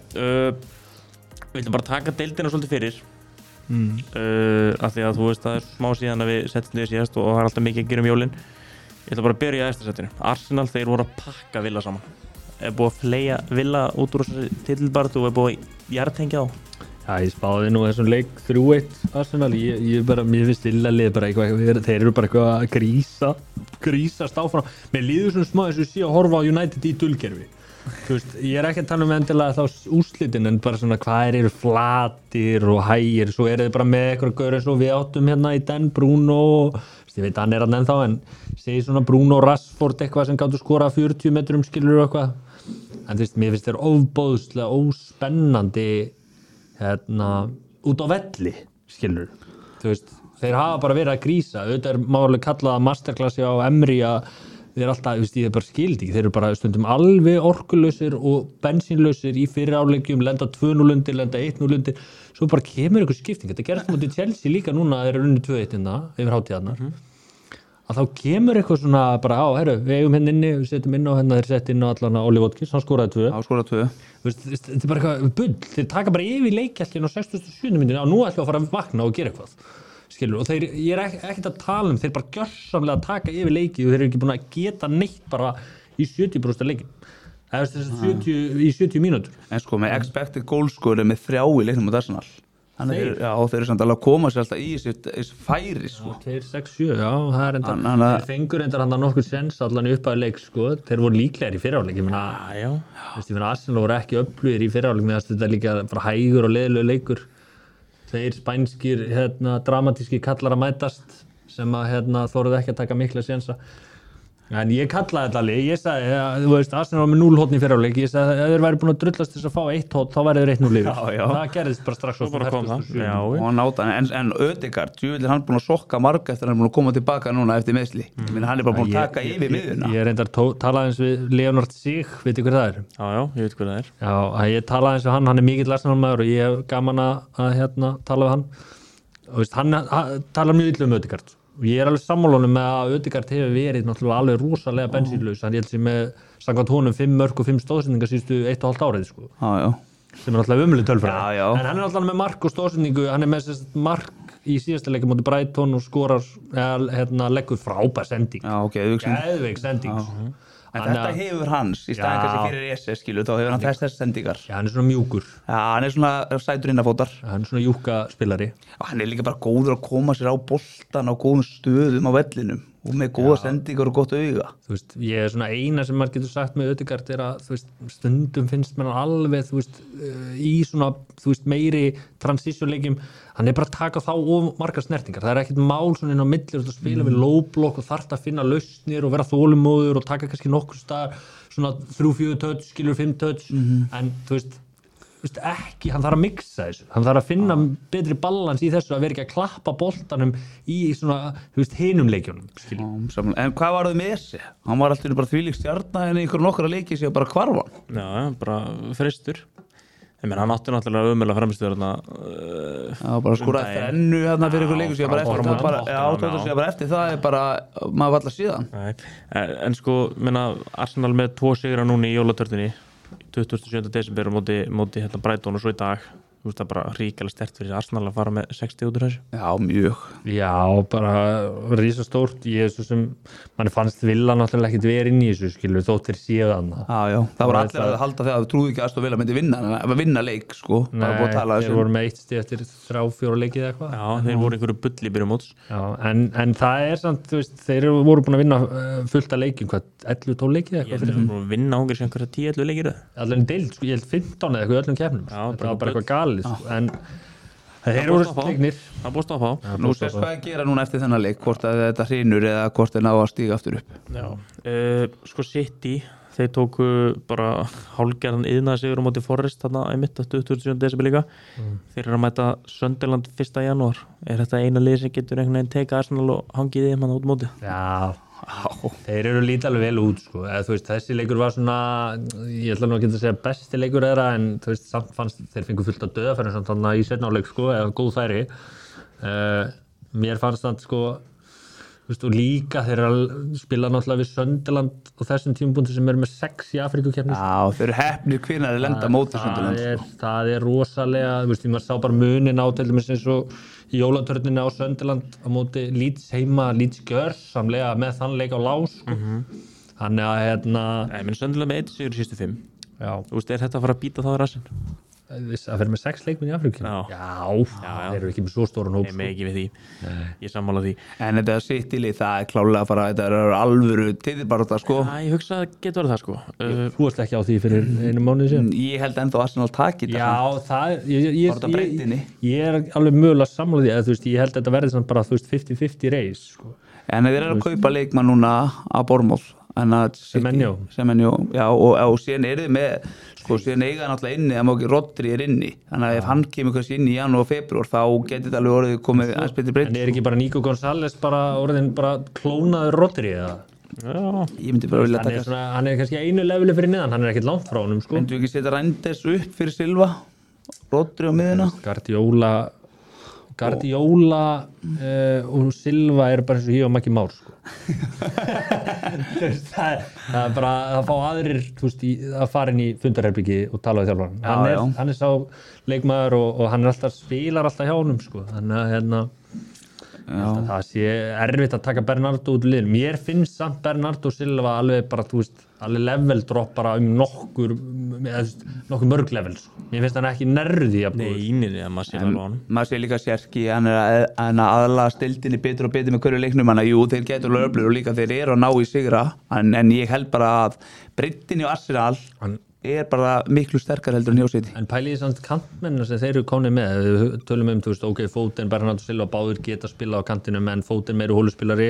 uh, Við ætlum bara að taka deildina svolítið fyrir mm. uh, af því að þú veist það er smá síðan að við setjum við síðast og það er alltaf mikið að gera um jólin Ég ætla bara að byrja í eftir setjunu Arsenal, þeir voru að pakka Villa saman Er búið að fleia Villa út úr þessu titilbaráttu og er búið að jartengja á Já, ég spáði nú þessum leik þrjú eitt Arsenal, ég, ég bara, mér finnst illa lið bara eitthvað, þeir eru bara eitthvað að grísa grísast áfram, mér líður svona smá þess að sé að horfa á United í dulgerfi þú veist, ég er ekki að tala um endilega þá úrslitin en bara svona hvað eru flatir og hægir, svo eru þið bara með eitthvað gaur eins og við áttum hérna í den Bruno, ég veit hann er hann ennþá en segir svona Bruno Rashford eitthvað sem gáttu skora fjörutíu metrum skilur og eitthvað, en þú veist, mér finnst þér ofbóðslega óspennandi hérna út á velli skilur, þú veist þeir hafa bara verið að grísa, auðvitað er máli kallað masterclassi á Emri að þeir er alltaf, ég, ég bara skildi ekki, þeir eru bara stundum alveg orkulausir og bensínlausir í fyrir áleikjum, lenda tvö núll undir, lenda eitt núll undir, svo bara kemur ykkur skipting, þetta gerst mútið Chelsea líka núna að þeir eru unni tvö eitt inna yfir hátíðarnar, mm. að þá kemur eitthvað svona bara á, herru, við eigum hérna inni, við setjum inn á hérna, þeir sett inn á allan að Oli Watkins, hann skoraði tvö. Hann skoraði tvö. Þetta er bara eitthvað bull, þeir taka bara yfir leikjallin á sextugustu og sjöundu mínútu, á nú ætlum við að fara að vakna og gera eitthvað. Skilur, og þeir, ég er ek ekkert að tala um þeir bara gjörsamlega að taka yfir leiki og þeir eru ekki búin að geta neitt bara í sjötíu prósent af leikin eða þess að sjötíu í sjötíu mínútur en sko með expected goal score með þrjá í leiknum á Arsenal þannig þeir, já, þeir eru samt alveg að koma sér alltaf í þessi færi sko. tveir sex sjö, já, það er enda Anna, þeir fengur enda hann að nokkuð sens allan upp að leik sko, þeir voru líklegir í fyrráleik ég meina, já, veist, ég meina Arsenal voru ekki upplugir í fyrráleik með að þetta líka bara hægur og leiðilegu leikur þeir spænskir hérna, dramatíski kallar að mætast sem að hérna, þoruðu ekki að taka mikla sénsa en ég kallaði þetta alveg ég sagði, ja, þú veist, Arsenal var með núll hótn í fyrráleik ég sagði, ef þeir væri búin að drullast þess að fá eitt hótn þá væri þeir eitt núll yfir það gerðist bara strax bara og hann átta en, en Ødegaard, djúvill hann búin að sokka marga eftir hann búin að koma tilbaka núna eftir meðsli mm. Minna, hann er bara búin að taka ég, yfir miðuna ég, ég reyndar talaði eins við Leonard Sig veit ég hver það er? Já, já, ég veit hver það er já, ég talaði eins við hann, hann er mikill Arsenal-maður og ég hef gaman að hérna, tala við hann og veist, hann, hann talar mjög illa um Ødegaard og ég er alveg sammálunum með að Ødegaard hefur verið náttúrulega alveg rosalega bensínlaus hann held sér með samkvæmt honum fimm mörk og fimm stóðsendingar síðustu eitt og hálft árið sko. Já, já. Sem er náttúrulega umlið tölfræði en hann er náttúrulega með mark og stóðsendingu hann er með sérst mark í síðasta leikjum móti Brighton og skorar eða hérna, leggur frábær sending Já, ok, geðveik sending já. En Anna, þetta hefur hans í staðan kannski fyrir E S S skilu, þá hefur hann þess þess sendingar. Já, hann er svona mjúkur. Já, hann er svona sætur innafótar. Já, hann er svona júka spilari. Og hann er líka bara góður að koma sér á boltan á góðum stöðum á vellinum og með góða sendingar og gott auga. Þú veist, ég er svona eina sem maður getur sagt með Ødegaard er að, þú veist, stundum finnst mér alveg, þú veist, í svona, þú veist, meiri transition-leikjum, hann er bara að taka þá of margar snertingar. Það er ekkert mál svona inn á milli, þú spila mm. við low block og þarft að finna lausnir og vera þolumóður og taka kannski nokkur staðar, svona þrjú, fjögur touch, skilur fimm touch, mm-hmm. en þú veist, þú veist, ekki, hann þarf að mixa þessu, hann þarf að finna ah. betri balans í þessu að vera ekki að klappa boltanum í svona, þú veist, hinum leikjunum, skilur. Ah, en hvað var það með þessi? Hann var alltaf bara þvílík stjarna en einhver nokkra leiki sig að bara hvarfa. Já, bara fristur. Ég meina, hann átti náttúrulega umöðulega framistöður þarna uh, Já, bara skúraði þrennu hérna fyrir ykkur leikur síðan bara eftir það bara, já, tóttur síðan bara eftir það er bara, maður vallar síðan Nei, en sko, minna, Arsenal með tvo sigra núna í jólatörtunni tuttugasta og sjöunda desember móti, móti hérna Brighton og svo í dag þú veist það bara ríkilega sterkt fyrir Arsenal að fara með sextíu út úr þessu Já, mjög Já, bara risastórt ég er svo sem, manni fannst Villa náttúrulega ekkert verið inn í þessu, skilur, þóttir séu þannig Já, já, það var allir að halda þegar þú trúðu ekki að Aston Villa myndi vinna að vinna leik, sko Nei, þeir voru með eitt stig eftir þrjá, fjóra leikið eitthvað Já, þeir voru einhverju bulli byrjum móts Já, en, en það er samt, þú veist, þeir voru búin að vinna fullt af leikjum, hvað, ellefu, tólf leikið eitthvað Ég held að vinna ángir sem einhverja tíu, ellefu leikir Allir en deild, sko, ég held fimmtán eða eitthvað öllum keppnum þetta var bara eitthvað galið, sko, en þeir voru stegnir Það búið stopp á Nú sést hvað að gera núna eftir þennan leik hvort að þetta hrynur eða hvort þeir ná að stíga aftur upp Já, uh, sko City þeir tóku bara hálfgerðan yðnaði sigur á móti Forrest þarna í mitt tuttugasta og sjöunda desember líka mm. þeir eru að mæta Sunderland fyrsta janúar er þetta eina lið sem getur einhvern veginn teka Arsenal og hangið þeim hann út móti Já, þeir eru lítið alveg vel út sko. Eða, veist, þessi leikur var svona ég ætla nú að geta að segja besti leikur þeirra en þú veist, samt fannst þeir fengu fullt af dauðafærum samt þannig í seinna áleik sko, eða góð færi uh, mér fannst það sko veist, og líka þeir eru að spila náttúrulega við Sunderland og þessum tímapunkti sem eru með sex í Afríkukeppni Já, þeir eru heppnir hvenær þeir lenda móti Sunderland það er, það er rosalega, þú veist, maður sá bara munin á til dæmis eins og í jólatörninni á Sunderland á móti Leeds heima, Leeds gjörsamlega með þann leik á lás sko. mm-hmm. Þannig að hérna Nei, menn Sunderland með eitt sigur í síðustu fimm Já. Þú veist, er þetta að fara að býta það á rassinn? að fyrir með sex leikmenn í Afríku Já. já, Já, já. þeir eru ekki með svo stóran hóp Ég með ekki við því, ég sammála því En þetta City-lið, það er klálega að fara, þetta er alvöru titilbarátta, sko. Já, ég hugsa að getur verið það sko uh, Þú varst ekki á því fyrir einu mánuði síðan Ég held ennþá Arsenal taki þetta. Já, það er ég, ég, Var þetta ég, breytinni? ég, ég er alveg mögulega sammála því að þú veist, ég held að þetta verði samt bara þú veist fifty fifty reis sko. En þeir eru að kaupa leikmann núna að Bournemouth. Semenyo. Semenyo, já, og, og síðan er þið með, sko, síðan eiga náttúrulega inni, það má ekki Rodri er inni. Þannig að ef hann kemur kannski inn í janúar og febrúar, þá getur þetta alveg orðið komið aðeins betri breytt. En er ekki bara Nico González bara orðin bara klónaður Rodri eða? Já, Ég myndi bara vilja Hann er, taka, svona, hann er kannski einu leveli fyrir neðan, hann er ekkert langt frá honum sko. myndu ekki setja Reinders upp fyrir Silva, Rodri á miðuna. Guardiola Guardiola uh, og Silva er bara eins og ég og Maggi Már sko. það, er, það er bara að fá aðrir þú veist, í, að fara inn í fundarherbyggi og tala við þjálfarann hann, já. hann er sá leikmaður og, og hann er alltaf spilar alltaf hjá honum sko. þannig að hérna, það sé erfitt að taka Bernardo út úr liðinu mér finnst samt Bernardo Silva alveg bara þú veist, alveg level drop bara um nokkur eða, nokkur mörg level sko. mér finnst hann ekki nærði að neyninni að maður sé alveg á hann Maður sé líka Sjerki, hann er að, hann að aðlaga stildinni betur og betur með hverju leiknum, hann að jú, þeir getur löflur og líka þeir eru að ná í sigra, en, en ég held bara að breyttinni og Arsenal hann er bara miklu sterkar heldur en hjá City. En pæliði samt kantmennina sem þeir eru komnir með við tölum um, þú veist, ok, Foden, Bernardo Silva báður geta spila á kantinum en Foden meiri hóluspilari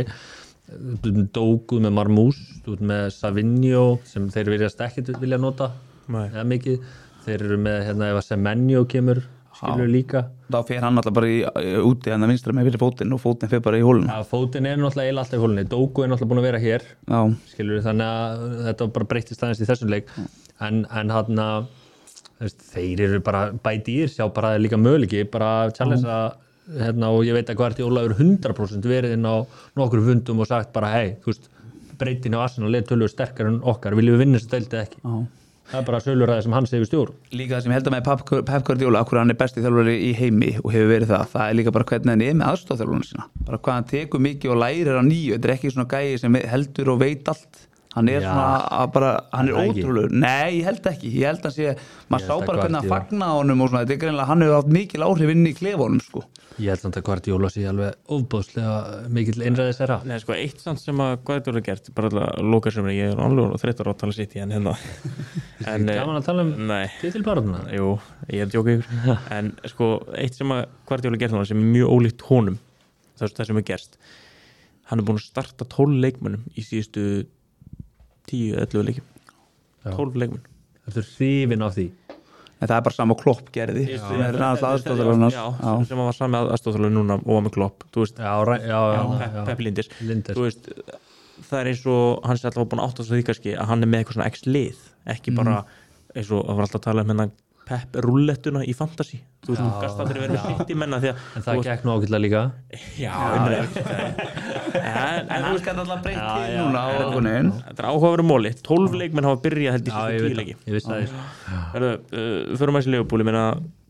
Dogu með Marmús, með Savinho sem þeir virðast ekkert vilja nota eða mikið, þeir eru með hérna ef að Semenyo kemur skilur líka Þá fer hann alltaf bara í, úti hann að vinstra með fyrir Foden og Foden fer bara í hólun. ja, Foden er náttúrulega eiginlega alltaf í hólunni Dogu er náttúrulega búin að vera hér Já. skilur þannig að þetta bara breyttist aðeins í þessum leik en, en hann að þeir eru bara bæti í sjá bara líka möguleiki bara challenge að hérna, og ég veit að Guardiola er hundra prósent verið inn á nokkur fundum og sagt bara hei, þú veist, breytin á Arsenal er tölur sterkar en okkar, viljum við vinna þessu deildi ekki Já. það er bara söluræði sem hann segir stjór Líka það sem ég held að með Pep Pep Guardiola, akkur hann er besti þjálfari í heimi og hefur verið það, það er líka bara hvernig hann er með aðstofþjálfarna sína, bara hvað hann tekur mikið og lærir á nýju, þetta er ekki svona gæi sem heldur og veit allt hann er Já. svona að bara, hann er Er það ekki? ótrúlegur nei, ég held ekki, ég held að sé maður Ég sá held að bara hvernig hann Guardiola- fagnaði honum og svona, þetta er greinlega, hann hefur haft mikil áhrif inn í klefunum sko. ég held samt að Guardiola sé alveg ofbóðslega mikill einræðis þeirra Nei, sko, eitt samt sem að Guardiola er gert bara alltaf að lóka sem ég er alveg þreyttur á að tala sitt í en hérna en, eh, gaman að tala um nei, titilbarátuna jú, ég er að djóka ykkur en sko, eitt sem að Guardiola er gert núna sem er mjög ólíkt honum það, það sem er gerst hann er búin að starta tólf leikmönnum í síðustu tíu, ellefu leikjum tólf leikmenn Þetta er hrifin af því en það er bara sama Klopp gerði sem er aðstofþjálfarnas já, sem að var sami aðstofþjálfur núna og var með Klopp, þú veist, Já, ræ, já, já, Pep, já. Pep Lindis Linders. þú veist, það er eins og hann sé alltaf búin að átta svo því kannski að hann er með eitthvað svona x-lið ekki bara eins og það var alltaf að tala um hennan Pep rúllettuna í fantasy þú veist, þú gast aldrei verið með sitt í menna því að En það gekk nú ágætlega líka já, umræður en, en hann skal alltaf breytt Já, til já, núna á já. orkunin þetta er áhugaveru móli tólf leikmenn hafa byrjað held í Já, ég síðustu tíu veit leiki það, ég vissi það ég- Hörðu, uh, förum að þessi Leopold ég meina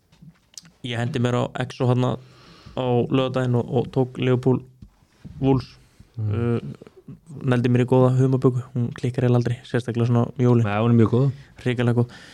ég hendi mér á Exo hann á laugardaginn og, og tók Leopold Wolves uh, nældi mér í góða humaböku hún klikkar eða aldrei, sérstaklega svona jóli Nei, hún er mjög góð hrikalega góð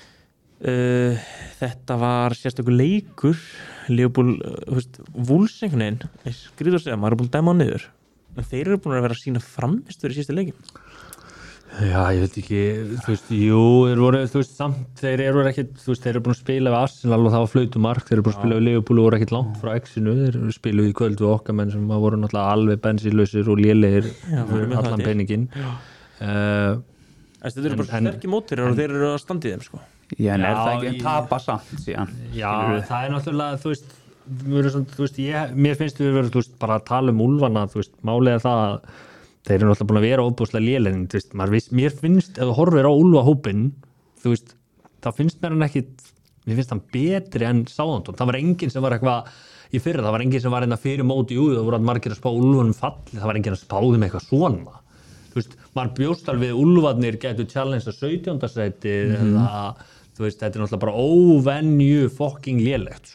uh, þetta var sérstaklega leikur Leopold, uh, þú veist, Wolves einhvern veginn, skrýður að segja, maður er búin að dæma á niður en þeir eru búin að vera að sína framistur í síðustu leikin Já, ég veit ekki, þú veist, jú, þeir voru, þú veist, samt, þeir eru ekki, þú veist, þeir eru búin að spila við Arsenal og það var flautumark, þeir eru búin að spila við Liverpool og voru ekkert langt frá X-inu, þeir spiluðu í kvöld við okkar menn sem voru náttúrulega alveg bensinlausir og lélegir Já, fyrir með allan það til. peningin. Uh, Þetta eru En- bara en- sterkir mótir og þeir eru að standa í þeim sko. já, en er Já, það ekki ég- en tapa samt síðan já, það er náttúrulega, þú veist, við erum svona, þú veist, ég, mér finnst við verið, þú veist, bara að tala um úlfana, þú veist, málið er það að þeir eru náttúrulega búin að vera óbúslega lélegin, þú veist, maður viss, mér finnst, ef þú horfir á úlfahópinn, þú veist, þá finnst mér hann ekki, mér finnst hann betri en Southampton, það var enginn sem var eitthvað í fyrra, það var enginn sem var einna fyrir móti, jú, það voru að margir að spá úlfunum falli, það var enginn að spáði með eitthvað svona, þú veist, maður bjóst alveg við úlfarnir getur challenge að sautjánda sæti eða, þú veist, þetta er náttúrulega bara óvenju fucking lélegt, sko.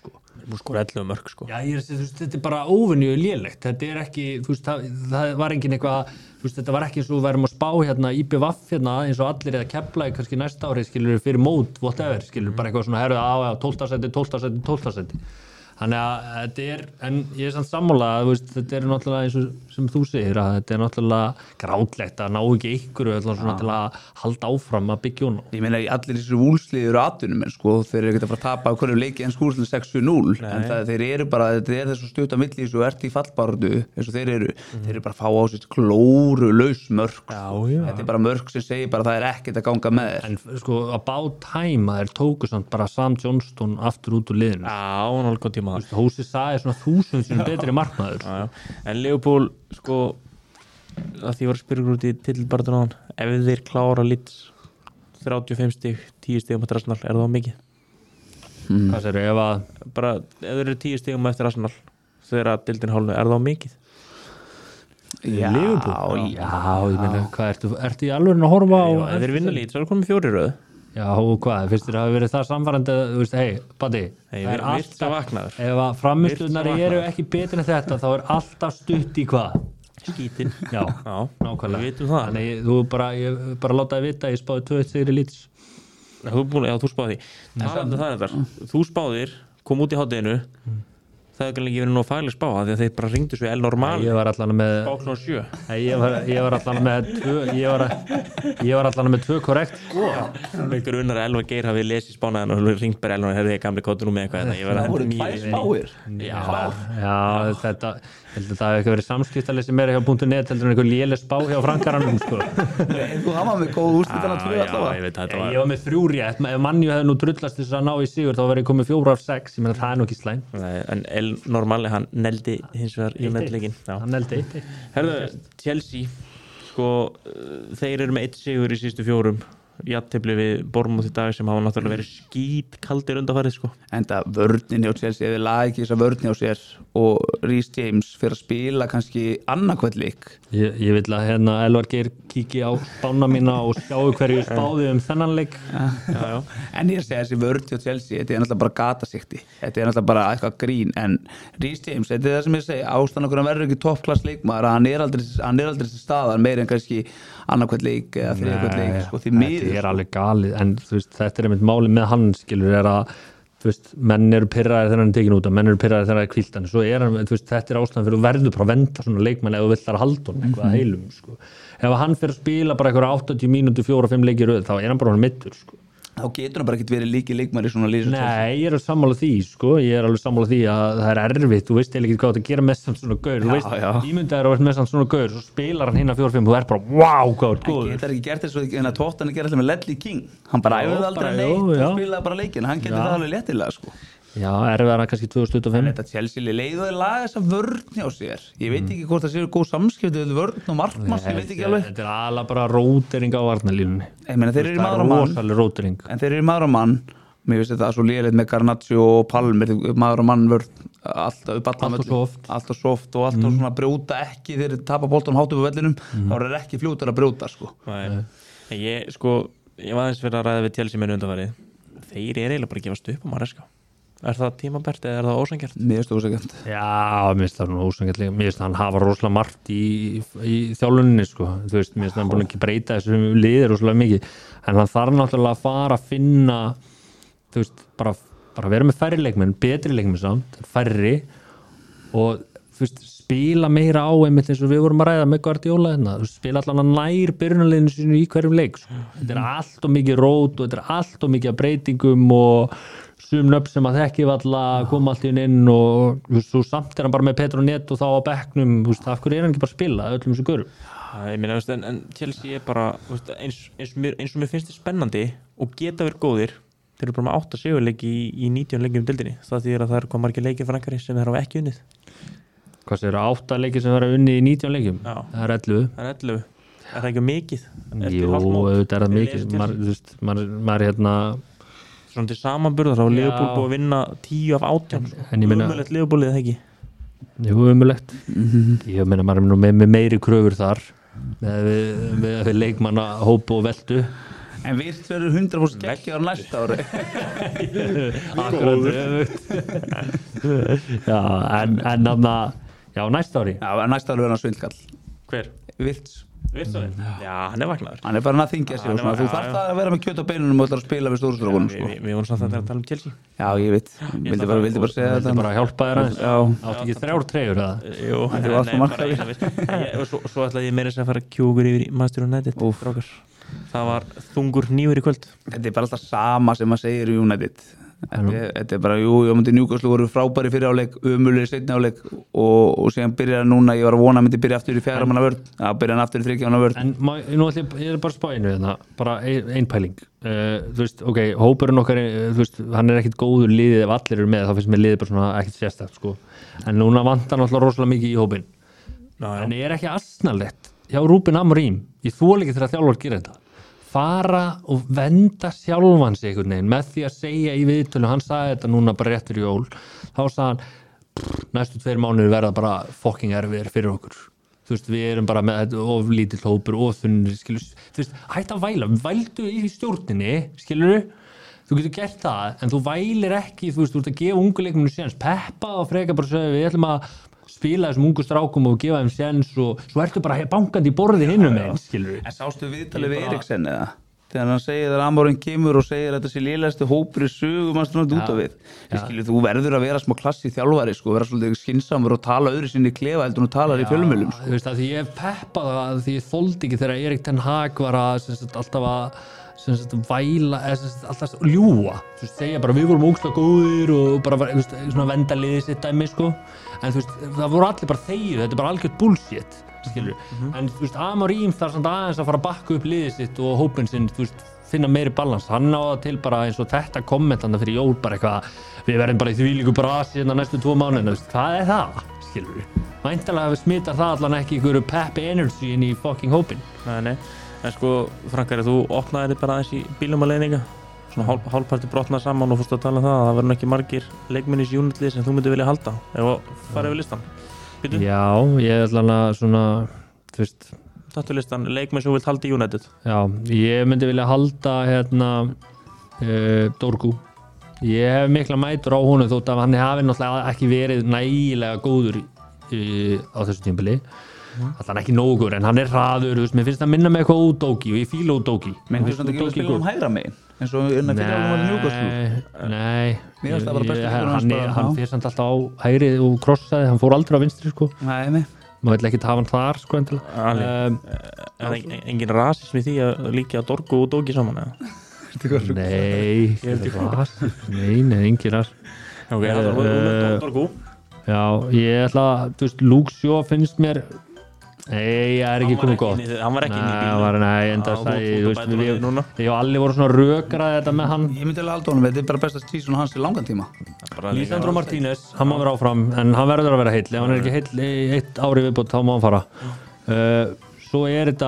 Þú skor ellefu mörk sko. Já, ég er að segja, þú veist, þetta er bara óvenju lélegt, þetta er ekki, þú veist, það, það var engin eitthvað, þú veist, þetta var ekki eins og við værum að spá hérna í B V F hérna eins og allir eða Keflavík kannski næsta ári, skilur fyrir mót, whatever, skilur bara eitthvað svona, herðu, á, já, tólfta sæti, tólfta sæti, tólfta sæti. Þannig að þetta er, en ég er samt sammála, þú veist, þetta er náttúrulega eins og sem þú segir að þetta er náttúrulega grátlegt að ná ekki ykkur og svona til að halda áfram að byggja hún. Ég meina, allir þessu vúlslið eru atvinnum, en sko, þeir eru ekki að fara að tapa á hverju leiki en skúrslega sex núll, en það, þeir eru bara, þetta er þessu stutt á milli þessu og ert í fallbarðu, eins og þeir eru, mm. þeir eru bara að fá á sér klóru laus mörk. Já, já. Þetta er bara mörk sem segir bara það er ekkert að ganga með þér. En sko, about time að þeir tóku samt bara Sam Johnston aftur út úr liðinu. Já, hann alveg góð tíma. Hósi sagði svona þúsund sem betri markmaður. Já, já. En Leopold, sko, að því var að spyrja út í titilbarátuna á hann, ef þeir klára Leeds þrjátíu og fimm stig, tíu stigum eftir Arsenal, er það mikið? Hmm. Hvað segirðu, ef að... Bara, ef þeir eru tíu stigum eftir Arsenal, þegar að dildin hálfnu, er það mikið? Já, Liverpool? Já, já, ég meina, hvað ertu, ertu í alveg að horfa á... Já, ef þeir vinna Leeds, þá er komið fjóri röð. Já, og hvað, finnst þér að hafa verið það samfærandi að, þú veist, hei, Batti, Hey, það er alltaf, ef að framistuðnar eru ekki betri en þetta, þá er alltaf stutt í hvað? Skítin. Já, Já, nákvæmlega. við vitum það. Þannig, þú bara, ég bara látaði vita, ég spáði tvö eitt sigri Leeds. Þú búin, já, þú spáði því. Talandi það er þar, þú spáðir, kom út í hádeginu, það hefði ekki verið nú að fæli spá því að þeir bara ringdu svo el-normal Ég var allan með báklón sjö. Nei, ég var, ég var allan með tvö, ég var, ég var allan með tvö korrekt sko. Einhver unnar Elvar Geir hafi lesið spánaðan og ringt bara Elvar, hefði ég gamli kóttur nú með eitthvað þetta. Ég var að voru tvær spáir. Já, já, þetta heldur það hefði ekki verið samskiptaleysi meira hjá punktur net heldur en einhver léleg spá hjá frankaranum sko. Þú hafa með góð úrslitanna tvö allavega. Já, ég veit þetta var. Ég var með þrjú rétt, ef Manju hefði nú drullast þess að ná í sigur þá verið ég komið fjóra af sex, ég meina það er nú ekki slæm. En el-normal, hann neldi hins vegar í meðleikin. Hann neldi eitt. Herðu, Chelsea, sko, þeir eru með eitt sigur í sístu fjórum. Jafntefli við Bournemouth í dag sem hafa náttúrulega verið skít kaldir undanfarið sko. Enda vörnin hjá Chelsea, ef þið laga ekki þessa vörn hjá sér og Reece James fyrir að spila kannski annarkvæmt leik. Ég, ég vil að hérna Elvar Geir kíki á spána mína og sjáu hverju spáði um þennan leik. Já, já. En ég er að segja þessi vörn hjá Chelsea, þetta er náttúrulega bara gatasikti, þetta er náttúrulega bara eitthvað grín, en Reece James, þetta er það sem ég segi, ástæðan okkur hann verður ekki toppklass leikmaður, hann er aldrei, hann er aldrei staðar meir en kannski annarkvæmt leik eða þriðakvæmt leik sko, því miður. Þetta er alveg galið, en þú veist, þetta er einmitt máli með hann, skilur, er að þú veist, menn eru pirraðir þegar hann er tekin út menn eru pirraðir þegar hann er kvílt hann, svo er hann, þú veist, þetta er ástæðan fyrir að verður bara að venda svona leikmann ef þú vilt þar að halda honum eitthvað heilum, sko. Ef hann fyrir að spila bara eitthvað áttatíu mínútur, fjóra, fimm leikir röð, þá er hann bara hann mittur, sko. Þá getur hann bara ekkert verið líki leikmaður í svona lýsum. Nei, ég er alveg sammála því, sko, ég er alveg sammála því að það er erfitt, þú veist ekki hvað þetta gera með samt svona gaur, þú veist, ímyndaður að vera með samt svona gaur, svo spilar hann hinn að fjóra fimm, þú er bara, wow, hvað er góður. Hann getur ekki gert þess að Tottenham gerir alltaf með Ledley King, hann bara æfði aldrei neitt og spilaði bara leikinn, hann getur það alveg léttilega, sko. Já, erfiðar hann kannski tvö þúsund tuttugu og fimm. Þetta Chelsea leið og er laga þessa vörn hjá sér. Ég veit ekki hvort það séu góð samskipti við vörn og markmanns, ég veit ekki alveg. Þetta er alveg bara rótering á varnarlínunni. Ég meina þeir eru maður og mann. Rosaleg rótering. En þeir eru maður og mann. Mér finnst þetta svo lélegt með Garnacho og Palmer, maður og mann vörn alltaf upp allan alltaf soft. Alltaf soft og alltaf mm. svona brjóta ekki þeir tapa boltanum hátu upp á vellinum, mm. þá er ekki fljótur að brjóta sko. Nei. Ég sko, ég var aðeins fyrir að ræða við Chelsea með undanfarið. Þeir eru eiginlega bara að gefast upp á Maresca. Er það tímabært eða er það ósangjart? Mér finnst það ósangjart. Já, mér finnst það ósangjart líka. Mér finnst hann hafa rosalega margt í, í þjálfuninni sko. Þú veist, mér finnst hann búin ekki breyta þessu liðir rosalega mikið. En hann þarf náttúrulega að fara að finna, þú veist, bara, bara vera með færri leikmenn, betri leikmenn samt, færri og þú veist, spila meira á einmitt eins og við vorum að ræða með Guardiola hérna. Þú veist, spila allan að nær byrjunarliðinu sínu í hverjum leik sko. Þetta er allt og mikið rót og þetta er allt og mikið af breytingum og sum nöfn sem að þekki valla koma allt inn og þú veist, svo samt er hann bara með Petro Neto þá á bekknum, þú veist, af hverju er hann ekki bara að spila öllum þessu görum? Ég meina, en, en Chelsea er bara veist, eins, eins, eins og mér finnst þetta spennandi og geta verið góðir, þeir eru bara með átta sigurleiki í, í nítján leikjum um deildinni, það þýðir að það eru hvað margir leikir frankari sem þeir hafa ekki unnið. Hvað segir það, átta leikir sem þeir hafa unnið í nítján leikjum? Já. Það er ellefu. Það er ellefu. Er það ekki mikið? Jú, auðvitað er það mikið. Maður, þú veist, maður, maður hérna svona til samanburðar þá Liverpool búið að vinna tíu af átján umulegt Liverpoolið eða ekki? Jú, umulegt mm-hmm. Ég meina maður er nú með, með meiri kröfur þar með, með, með leikmanna hópu og veldu. En virt verður hundrað prósent ekki á næsta ári. Akkurat Já, en, en þarna já, næsta ári Já, næsta ári verður hann svindkall Hver? Virts, Virtsson? Já, hann er vaknaður hann er bara að þingja sig og svona, þú þarft að vera með kjöt á beinunum og ætlar að spila við stórustrákunum sko. Við við vorum samt að tala um Chelsea Já, ég veit, vildi bara, vildi bara segja Þetta þetta bara hjálpa þér aðeins Já, Áttu ekki þrjár treyjur eða? Jú, Þetta var alltaf markaður. eina vist Og svo, svo ætlaði ég meira þess að fara kjúkur yfir í Manchester United Úff. strákar. Það var þungur nýfur í kvöld þetta er bara alltaf sama sem maður segir í United Þetta er- þetta er bara, jú, ég myndi Newcastle voru frábæri fyrir áleik, umulir seinni áleik og, og síðan byrjaði núna, ég var að vona að myndi byrja aftur í fjara manna vörn, já, byrjaði hann aftur í þriggja manna vörn En má, nú ætlum ég, ég er bara að spá einu hérna, bara ein, ein pæling uh, Þú veist, ok, hópurinn okkar uh, þú veist, hann er ekkit góður liðið ef allir eru með þá finnst mér liðið bara svona ekkit sérstætt sko. En núna vantar náttúrulega rosalega mikið í hópinn Já, já. En er ekki asnalegt hjá Rúben Amorim í þóleiki þegar þjálfar gera þetta fara og venda sjálfan sig einhvern veginn með því að segja í viðtölu hann sagði þetta núna bara rétt fyrir jól þá sagði hann "Pff, næstu tveir mánuðir verða bara fucking erfiðir fyrir okkur þú veist við erum bara með þetta of lítill hópur og þunnir skilur þú veist hætt að væla vældu í stjórninni skilur þú getur gert það en þú vælir ekki þú veist þú ert að gefa ungu leikmunu séns peppa og freka bara segja við ætlum að spila þessum ungu strákum og gefa þeim séns og svo ertu bara bankandi í borðið hinnum einn skilur En sástu viðtalið við Eriksen eða? Þegar hann segir að Amorim kemur og segir að þetta sé lélegasti hópur í sögum hans út af við. Ég skilur, þú verður að vera smá klassi þjálfari sko, vera svolítið skynsamur og tala öðru sinni í klefa heldur en þú talar í fjölmiðlum. Sko. Þú veist að því ég peppað það því ég þoldi ekki þegar Erik ten Hag var að sem sagt, alltaf að sem sagt, væla, eða sem sagt, alltaf að ljúga þú veist, segja bara við vorum ógeðslega góðir og bara þú veist, svona venda liðið sitt dæmi sko. En þú veist, það voru allir bara þegið, þetta er bara algjört bullshit skilur, mm-hmm. En þú veist, Amorim þarf samt aðeins að fara að bakka upp liðið sitt og hópinn sinn, þú veist, finna meiri balans hann á það til bara eins og þetta kommentanda fyrir jól bara eitthvað, við verðum bara í þvílíku brasi hérna næstu tvo mánuðina, þú veist, hvað er það skilur við, væntanlega smittar það allan ekki einhverju pep energy inn í fucking hópinn. Nei, nei, en sko Frankari, þú opnaði þetta bara aðeins í bílum að leiðninga svona hálf, hálfparti brotnað saman og fórst að tala um það að það verður ekki margir leikmenn í unitli sem þú myndir vilja halda ef farið við listan. Býtu? Já, ég er allan svona, þú veist Tattu listan, leikmenn sem þú vilt halda í United. Já, ég myndi vilja halda hérna uh, Dorgu. Ég hef mikla mætur á honum þótt að hann hafi náttúrulega ekki verið nægilega góður uh, á þessu tímabili. Mm. Allan ekki nógu góður, en hann er hraður, þú veist, mér finnst það minna með eitthvað Udogi og ég fíla Udogi. Menn þú samt ekki að spila um hægra megin eins og unna fyrir álum að Newcastle. Nei, Mér finnst það bara bestu ég- leikurinn hans hann, bara, hann já. fyrir samt alltaf á hægri og krossaði, hann fór aldrei á vinstri sko. Nei, nei. Maður vill ekki hafa hann þar sko endilega. Ali, Um, er en, engin rasism í því að líka að Dorgu og Dogi saman eða? Nei, ras, nei, nei, engin ras. Ok, það var Eh, Dorgu. Já, ég ætla að, þú veist, Luke Shaw finnst mér Nei, það er ekki komið gott. Hann var ekki inn í Nei, bílnum. hann var, nei, enda Já, sagði, þú- þú þú veist, bætir við, við núna. við og allir voru svona rökraði þetta með hann. Ég myndi alveg halda honum, þetta er bara besta season hans í langan tíma. Lisandro Martínez, hann má vera áfram, en hann verður að vera heill. Ef hann er ekki heill í eitt ári viðbútt, þá má hann fara. Uh, svo er þetta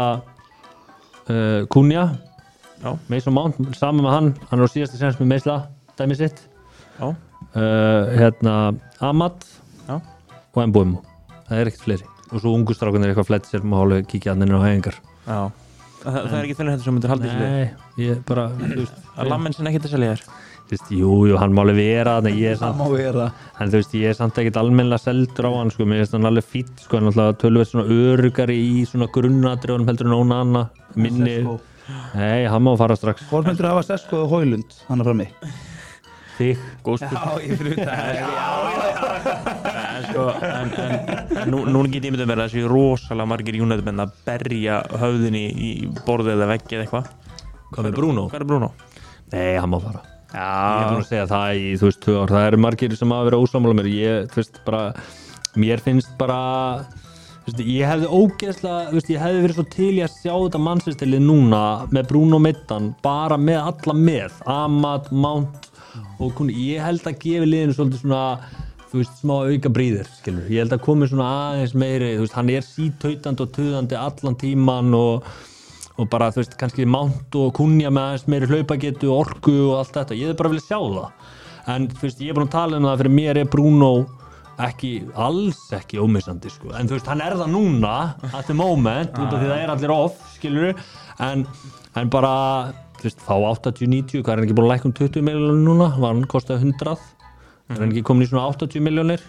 uh, Cunha, Já. Mason Mount, saman með hann, hann er á síðasta sens með meisla, dæmi sitt. Já. Uh, hérna, Amad Já. og Mbeumo. Það er ekkert fleiri. Og svo ungu strákunir eitthvað flett sér má alveg kíkja hann inn á hægingar. Já. Það, það er ekki þennan þetta sem myndir halda í sig. Nei, ég bara, þú veist, Að lammen sinni ekkert að selja þér. þú veist, jú, jú, hann má alveg vera þarna, ég er samt, má vera. en þú veist, ég er samt ekkert almennilega seldur á hann, sko, mér finnst hann alveg fýtt, sko, hann alltaf tölvöld svona örugari í svona grunnatriðunum heldur en Onana, minni, Sesko. nei, hann má fara strax, Hvort myndir hafa Sesko og Højlund, hann er frammi? þig, Góð spil. Já, ég fyrir þetta. En sko, en, en, en nú, núna get ég myndið mér að þessi rosalega margir United menn að berja höfðinni í borðið eða veggi eða eitthvað. hvað með Bruno? Hvað er Bruno? Nei, hann má fara, ég er Já, búin að segja það í, þú veist, tvö ár, það eru margir sem hafa verið ósammála mér, ég, þú veist, bara, mér finnst bara, þú veist, ég hefði ógeðslega, þú veist, ég hefði verið svo til í að sjá þetta mannsestilið núna með Bruno Middan, bara með alla með, Amad, Mount og Kun, ég held að gefi liðinu svolítið svona, þú veist, smá auka bríðir, skilur, ég held að komi svona aðeins meiri, þú veist, hann er sítautandi og tuðandi allan tíman og og bara, þú veist, kannski Mount og Cunha með aðeins meiri hlaupagetu og orku og allt þetta, ég hefði bara viljað sjá það en þú veist, ég er búin að tala um það fyrir mér er Bruno ekki, alls ekki ómissandi, sko, en þú veist, hann er það núna at the moment, út af því það er allir off, skilur en, en bara, þú veist, þá áttatíu níutíu, hvað er hann ekki búin að lækka um tuttugu miljónir núna, var hann kostaði hundrað er hann ekki komin í svona áttatíu milljónir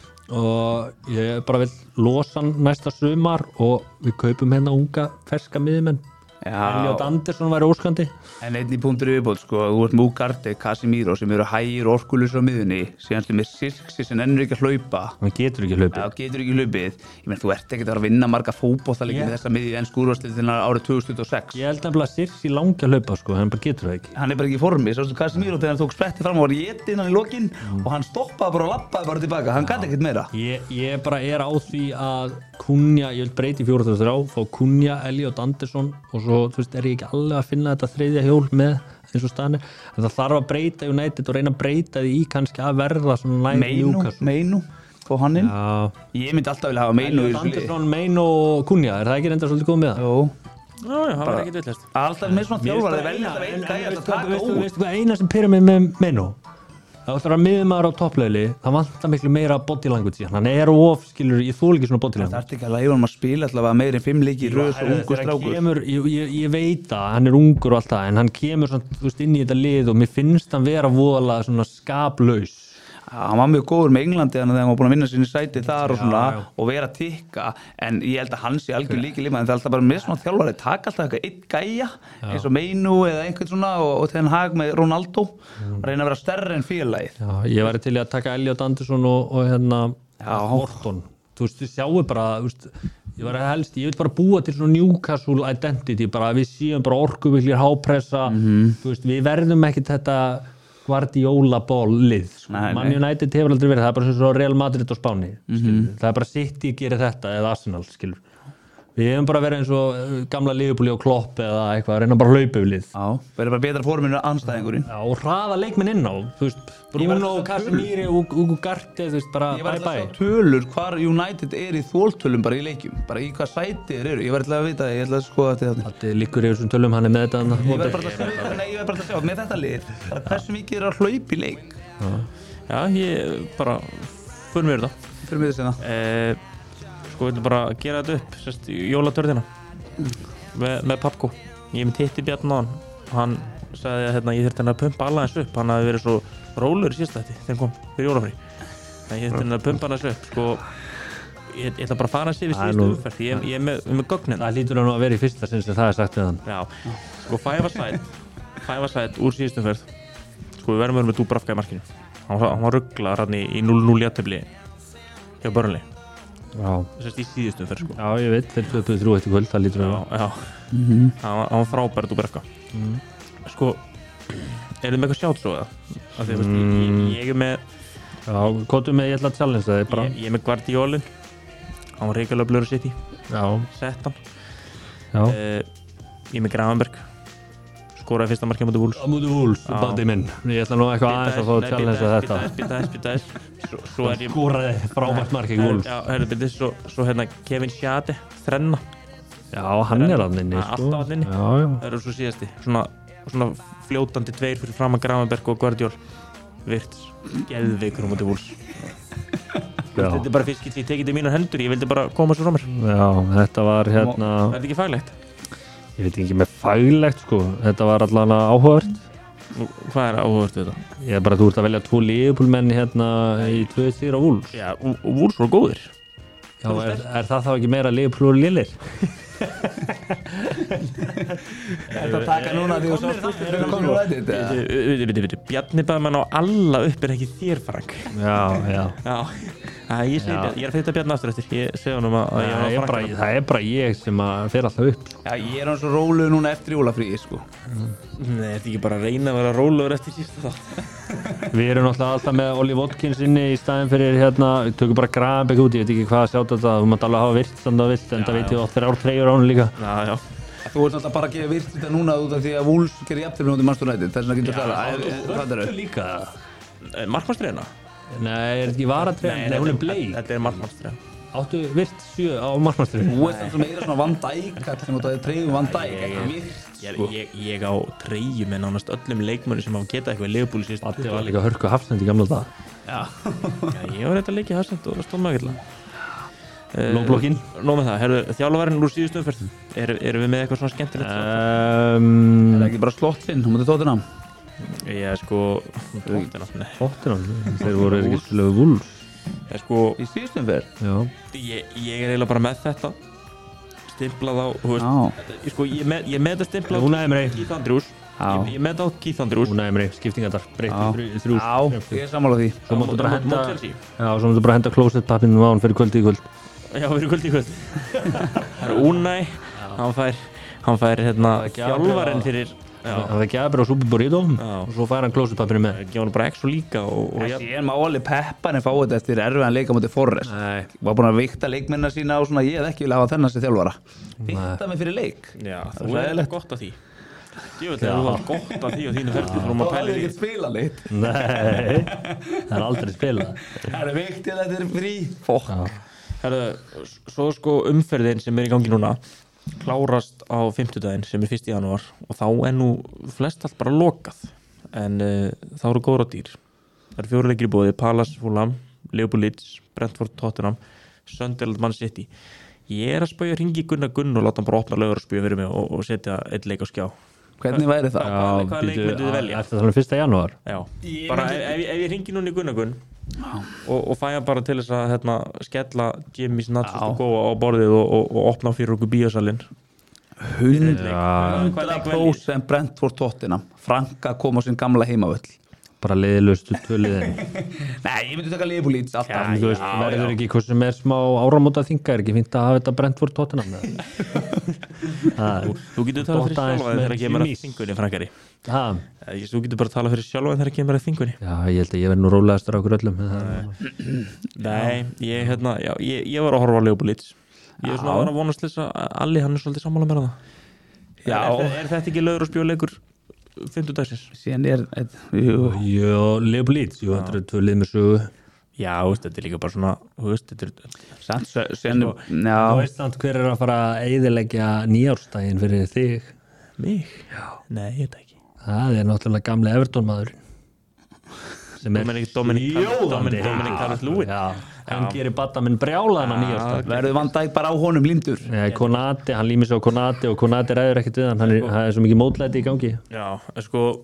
og ég bara vil losa hann næsta sumar og við kaupum hérna unga ferska miðjumenn Elliot Anderson væri óskandi En einn í punktur yfirbót, sko, þú ert með Ugarte, Casemiro sem eru hægir og orkulis á miðunni síðan sem er Sirksi sem ennur ekki að hlaupa hann getur ekki hlaupið Já, getur ekki hlaupið Ég menn, þú ert ekki að vera að vinna marga fótboltaleiki Yeah. með þessa miðju ensku úrvalsdeildina árið tvö þúsund tuttugu og sex ég held nefnilega að Sirsi langi að hlaupa sko, hann bara getur það ekki Hann er bara ekki í formi, svo sem Casemiro þegar hann tók spretti fram og var étinn hann í lokin og hann stoppaði bara og lappaði bara tilbaka, hann gæti ekkert meira ég, ég bara er á því að Kunja, ég vil breyti fjóra þúsund og þrjá fá Kunja, Elliot Anderson og svo, þú veist, er ég ekki alveg að finna þetta þriðja hjól með eins og staðan er en það þarf að breyta United og reyna að breyta því í kannski að verða svona næg Meinu, Newcastle. Meinu, fá hann inn Já, Ég myndi alltaf vilja hafa Meinu í Elliot þessu liði. Anderson, Meino og Kunja, er það ekki reynda svolítið góð með það? Jó, Já, já, það var ekki villast alltaf með svona þjálfar þeir velja alltaf einn gæja að taka Veistu út veistu hvað eina sem pyrir mig með Meino? Það ætlar að miðmaður á toppleili það vantar miklu meira body language í hann hann er of, skilur, ég þól ekki svona body Það language ert ekki að læfa hann að spila allavega meir en fimm leiki í röð og Þegar ungu hann strákur kemur, ég, ég, ég veit að hann er ungur og allt það en hann kemur svona, þú veist, inn í þetta lið og mér finnst hann vera voðalega svona skaplaus Já, hann var mjög góður með Englandi þannig að hann var búin að vinna sinni sæti þar og svona Já, já. og vera að tikka en ég held að hann sé algjör líki líma en það er alltaf bara með svona þjálfari taka alltaf eitthvað einn gæja eins og Meinu eða einhvern svona og, og þegar hann hag með Ronaldo mm. reyna að vera stærri en félagið Já, ég væri til í að taka Elliot Anderson og, og hérna Já. Morton þú veist, þið sjáu bara þú veist, ég væri helst, ég vil bara búa til svona Newcastle identity, bara við séum bara orkuviklir hápressa, Mhm. þú veist, við verðum ekkit þetta Guardiola ball lið sko. Nei, Man nei. United hefur aldrei verið, það er bara svo Real Madrid á Spáni Mhm. skilur. það er bara City gerir þetta eða Arsenal skilur. við hefum bara verið eins og uh, gamla Liverpool og Klopp eða eitthvað, reyna bara að hlaupa við lið Já, verður bara betra forminu anstæðingurinn Já, og hraða leikminn inn á þú veist, Ég var Bruno, að sjá Casemiro og Ugarte, þú veist, bara Ég var bye alltaf að bye sjá tölur hvar United er í þóltölum bara í leikjum bara í hvað sæti þeir eru, ég var alltaf að vita það, ég ætla að skoða þetta Þetta liggur í þessum tölum, hann er með þetta þarna. Ég verður bara að sjá, nei, ég verður bara að sjá með þetta lið bara hversu mikið er að hlaupa í leik Já, ég bara fyrir mér þetta fyrir mig þess að eh, Sko, við ætlum bara að gera þetta upp sérst, jólatörðina með, með Papko Ég myndi hitti Bjarn á hann og hann sagði að hérna, ég þurfti hann að pumpa alla eins upp hann hafi verið svo rólur í síðasta þetta þegar hann kom fyrir jólafrí Þannig ég þurfti hann að pumpa hann eins upp sko, ég, ég ætla bara að fara að sé við Það er síðustu nú- umferð ég, ég er með, með gögnin Það hlýtur hann að vera í fyrsta sinn sem það er sagt við hann. Já, sko fæfarsæt fæfarsæt úr síðustu umferð sko við verðum verið með Dúbrafka í markinu hann var, hann var rugglaður hann í, í núll núll jafntefli hjá Burnley Já. þessast í síðustu umferð sko Já, ég veit, þeir töpuðu þrjú eitt í kvöld, það hlýtur hann að Já, já, Mhm. hann var- hann var frábær Dúbrafka Sko, er þið með eitthvað sjátt svo eða? Af því, mm. ég, ég, ég er með Já, kóttu með, ég ætla að challenge það bara. ég, ég er með Guardiolin hann var reykjulega blöður City Já, sett hann já. uh, ég er með Gravenberg skoraði fyrsta markið á móti Wolves Á mútu Wolves, Já. bandi minn. Ég ætla nú eitthvað aðeins að fá að challenge þetta. Bittaðis, bittaðis Svo, svo er ég Skoraði frábært mark í Wolves. Já, herri, bittaðis Svo, svo hérna Kevin Schade, þrenna Já, hann er hann inni, Hann er sko. alltaf þarna inni. Já, já. Það eru svo síðasti Svona, svona fljótandi tveir fyrir fram að Gravenberg og Guardiol Virt geðveikur á móti Wolves Já. Þetta er bara fyrst skipt ég tekið þetta í mínar hendur Ég vildi bara koma svo frá mér Já, þetta var hérna, Er þetta ekki faglegt? ég veit ekki með faglegt, sko. Þetta var allan áhugavert. Nú, Hvað er áhugavert við þetta? Ég er bara, þú ert að velja tvo Liverpool-menn hérna í tvö sigur á Wolves. Já, og, og Wolves voru góðir Já, er, er það þá ekki meira Liverpool og Lillir? Þetta taka núna því þú sást út fyrir að koma úr þetta Bjarni bæði mann á alla upp er ekki þér Frank Já, já. Já, Æ, ég, segi, Já. Bjarni- ég er að fyrta Bjarni aftur eftir Ég segi honum að, að ég Það var er, að bara, Frank það er bara ég sem að fer alltaf upp. Já, ég er hann svo róluð núna eftir jólafríi sko Nei, þetta er ekki bara að reyna að vera rólegur eftir sísta þátt Við erum náttúrulega alltaf með Ollie Watkins inni í staðin fyrir hérna, við tökum bara Gravenberg út, ég veit ekki hvað að sjá þetta, þú mátt alveg hafa virt þannig að vilt, en það veit ég oft þrjár treyjur á hann líka. Já, já Þú ert náttúrulega bara að gefa virt þetta núna út af því að Wolves gerir jafntefli mútið Manchester United þess vegna getur það Hvað er það? líka? Markmannstræðina? Nei, er þetta ekki varatreyjan? Nei, hún er bleik. Þetta er markmannstræðina Áttu virt sjö á markmannstreyjunni? Þú ert alltaf meira svona Van Dijk sem út af því treyjum Van Dijk ekki virt Ég, ég, ég á treyju með nánast öllum leikmönnum sem hafa getað eitthvað í Liverpool síðust Batti var líka hörku hafsend í gamla dag. Já, ég var eitthvað leikið hafsend og stóð maður Lóblokkin. Nó með það, herru, þjálfarinn úr síðustu umferð Eru erum við með eitthvað svona skemmtilegt? Um, Er það ekki bara Slottin, hún mútið tóttina? Ég sko Tottenham, nei. Tottenham, þeir voru ekki slögu Wolves. Ég sko Í síðustum fyrr? Já. ég, ég er eiginlega bara með þetta stimplað á, þú veist Já. ég, sko, ég, með, ég með þetta stimplað á Unai Emery. Keith Andrews Já. ég, ég með þetta á Keith Andrews Unai Emery, skiptingadar, breytti Já. þrjú- þrjú. Já, ég er sammála því. Svo máttu bara Mót- henda, mót Chelsea. já, svo máttu bara henda klósettpappinu á hann fyrir kvöldi í kvöld. Já, fyrir kvöld í kvöld Það er Unai hann fær, hann fær hérna Það er ekki að- þjálfarinn fyrir já, Það er ekki aðeins á Super Burrito Já. og svo fær hann klósettpappinu með. gefa hann bara extra líka og, og Ég ég, er með Óli Peppan en fá þetta eftir erfiðan leika mútið Forrest. Nei. Var búin að vikta leikminna sína og svona, ég hef ekki vilja hafa þennan sem þjálfara. Vikta mig fyrir leik. já, Það þú er er hræðilegt. gott af því Djöfull, þú var gott af því og þínu ferli þú maður pælir í spila neitt. Nei, það er aldrei spilað. Það er vikt að þetta er frí. Fokk. Herðu, svo sko umferðin sem er í gangi núna klárast á fimmtudaginn sem er fyrsta janúar og þá er nú flest allt bara lokað en uh, þá eru góðra dýr það eru fjóri leikir í bóði, Palace, Fulham Liverpool Leeds, Brentford, Tottenham Sunderland, Man City ég er að spauja hringi Gunnar Gunn og láta hann bara opna laugur og spauja fyrir mig og, og setja eitt leik á skjá Hvernig væri það? Já. hvaða- hvaða leik mynduð þið velja? Eftir þannig fyrsta janúar. já, bara ef, ef, ég- ef ég hringi núna í Gunnar Gunn og, og fæ hann bara til þess að hérna, skella Jimmy's Nachos Já. og góa á borðið og, og, og opna fyrir okkur bíósalinn hundra prósent Brentford Tottenham. Franka kom á sinn gamla heimavöll. Bara leiðilustu tvöliðin. Nei, ég myndi taka Liverpool Leeds alltaf. Þú veist, verður ekki hvað sem er smá áramóta þinga, er ekki fínt að hafa þetta Brentford Tottenham eða? Það- Þú getur talað fyrir Gott aðeins sjálfa með þegar kemur að Jimmy's. þingunni, Frankari. Ha, Eh, Þú getur bara talað fyrir sjálfa þegar kemur að þingunni. já, ég held að ég verði nú rólegastur á okkur öllum. Það- Nei, ég, hérna, já, ég, ég var að horfa á Liverpool Leeds. Ég er svona að vera að vonast til þess að Alli, hann er svolítið sammála með það. Já. Er, er þetta ekki lögur og spjóleikur fimmtudagsins? Síðan er, er jú, Jó, Liverpool Leeds, jú, þetta eru tvölið með sögu. Já, þú veist, þetta er líka bara svona, þú veist, þetta er... samt, síðan, Þú já, veist samt hver er að fara að eyðileggja nýjárstægin fyrir þig? Mig? Já. Nei, ég veit ekki. Það er náttúrulega gamli Everton maður sem er Dominic- Dominic- Dominic- Dominic Calvert-Lewin. Já, hann gerir badda minn brjálaðan á nýjárstæg. verður Van Dijk bara á honum lindur. Nei, Konati, hann límir sig á Konati og Konati ræður ekkert við hann, hann er, það er svo mikið mótlæti í gangi. Já, en sko,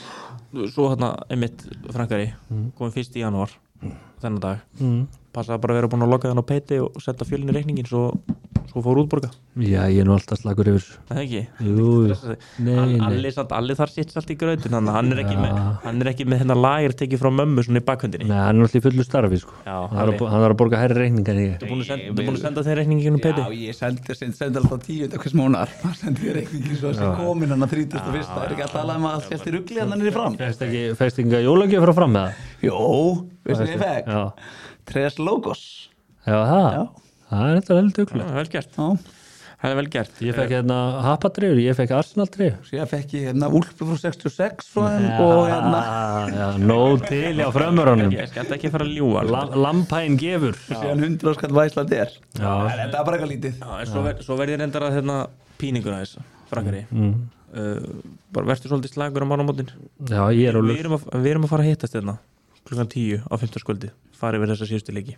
svo hérna, einmitt, Frankari, komið fyrst í janúar, þennan dag. Mm. Passaði bara að vera búin að loka þann á peiti og setja fjölinn í reikningin svo, svo fór útborga. Já, ég er nú alltaf slagur yfir. Það er ekki? Jú, nei, nei. Alli, samt, alli þar sitt allt í gröðin, þannig að hann er ekki með, hann er ekki með hérna lager tekið frá mömmu svona í bakhundinni. Nei, hann er alltaf í fullu starfi, sko. Já, hann þarf að, hann þarf að borga hærri reikninga en ég. Þú búin að senda, þú búin að senda þeir reikningin um Já, peiti? ég sendi, sendi, sendi alltaf tíu þetta hvers mónar. Það sendi ég reikningi svo sem komin hann að þrítugasta og fyrsta. Það er ekki að tala um að allt fælt í rugli hann er í fram. Fæst ekki, fæst ekki að jólagjöf frá fram með það? Jó, veistu ég fekk? Já, Tres logos. já það. Já. Það er þetta vel duglegt. Já, vel gert. Já. Það er vel gert. Ég fekk hérna happadrifur, ég fekk Arsenal-drif. Síðan fekk ég hérna Úlfur frá sextíu og sex frá þeim og hérna Já, nóg til á frömmurunum. Ég skal ekki fara að ljúga. La, Lampæn gefur. síðan hundrað skall Væsland er. Já. Þetta er bara eitthvað lítið. Já, en svo, ver, svo verði ég reyndar að hérna píninguna þess, Frankari. Mm. Uh, bara verður svolítið slagur á mánamótin. Já, ég er á Við lust. erum, að, við erum að fara að hittast hérna klukkan tíu á fimmtudagskvöldi. Farið við þessa síðustu leiki.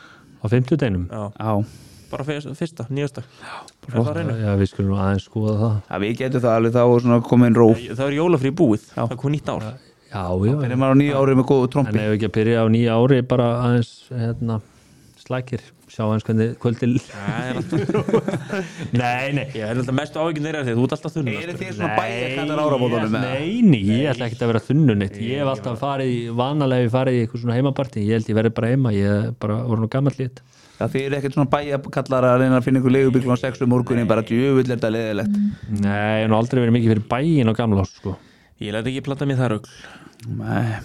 Á fimmtudeginum. Já, Já. bara fyrsta, fyrsta nýjasta. Er það reynu? Já, við skulum nú aðeins skoða það. Já, við getum það alveg þá og svona komin ró. Það er jólafrí búið, það er komið nýtt ár. Já, já. Þegar maður á nýja árið með góðu En trompi. ef við ekki að byrja á nýja ári bara aðeins hérna, slækir, sjá aðeins hvernig kvöldil. Það er alltaf, Nei, nei. ég er alltaf mestu áhyggjum þeirra þegar þú ert alltaf þunn. Eru þið svona bæjarkannar árabóðunum með það? Nei, nei, ég ætla ekki að vera þunnun eitt. Ég hef alltaf farið, í- vanalega hef ég farið í eitthvað svona heimapartí. Ég held ég verði bara heima, ég bara voru nú gammal lít. Já, þið eru ekkert svona bæjarkallar að reyna að finna ykkur leigubíl á sex um morgunni, bara djöfull er þetta leiðilegt. Nei, ég hef nú aldrei verið mikið fyrir bæin á gamla ás, sko. Ég læt ekki planta mér það rugl. Nei,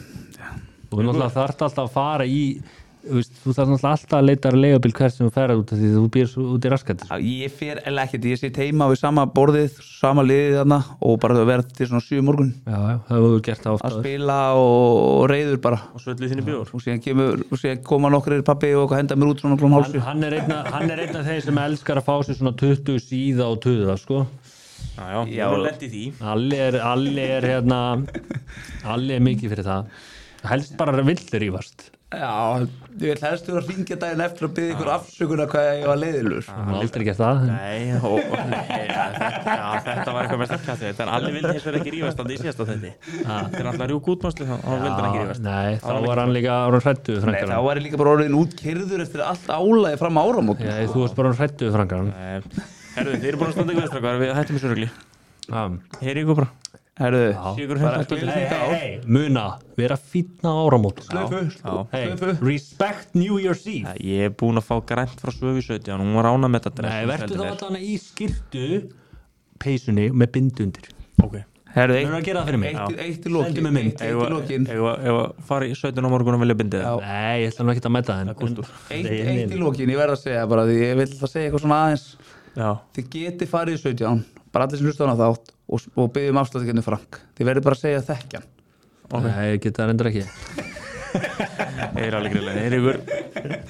Þú náttúrulega þarft alltaf að fara í, þú veist, þú þarft náttúrulega alltaf að leita að leigubíl hvert sem þú ferð út af því þú býr út í raskættis. Já, ég fer eða ekkert, ég sitt heima við sama borðið, sama liðið þarna og bara verð til svona sjö um morgun Já, já, það hefur gert það að ofta. spila og reyður bara Og svöllið þínu bjór. og síðan, kemur, og síðan koma nokkur pappi og henda mér út svona klón Hann, hálsu. hann er einn af- hann er einn af þeir sem elskar að fá sér svona tuttugu síða og tuða, sko. Já, já, Já. ég var lent í því. Alli er, Alli er hérna Alli er mikið fyrir það helst bara villir ívast Já, ég vil helst vera að ringja daginn eftir að byggja ykkur afsökunar hvað ég var leiðilur Hann har aldrei gert það Nei, og, og, nei ja, þetta, já, þetta var eitthvað mest að kæta þetta en allir vildi hins vegar ekki rífast þannig í síðasta þetta þetta er alltaf rjúk útmánslu þá vildi hann ekki rífast Nei, þá var hann líka orðin hræddu við Nei, þá frangaran var ég líka bara orðin útkyrður eftir allt álæði fram á áramótum Já, þú varst bara orðin hræddu við frangaran Herðu, þið eru búin að standa ykkur veistrakar við hættum þessu rugli Heyri ykkur bara Herðu, Sigur bara hundrað gleðilegt Hey, nýtt ár. hey, hey, muna, vera fínna áramótum Slöfu, Já. Hey, slöfu respect New Year's Eve Ja, ég er búin að fá grænt frá Svöfu sautján hún var ána með þetta dress Nei, hún verður seldi þá vel. alltaf í skyrtu peysunni með bindu undir Ok Herðu, Þú verður að gera það fyrir mig eitt, eitt í Sendu lokin mér mynd. Eitt eitt í lokin Ef að fara í sautján á morgun og velja bindið Já. Nei, ég ætla nú ekki að mæta það kústur. Eitt, eitt í lokin, ég verð að segja bara því ég vil það segja eitthvað svona aðeins Já Þið geti farið í sautján bara allir sem hlusta á hana þátt og, og byggjum afslátt Frank Þið verður bara að segja þekkjan Nei, ég geta það reyndar ekki Ég er alveg greiðlega Heyri ykkur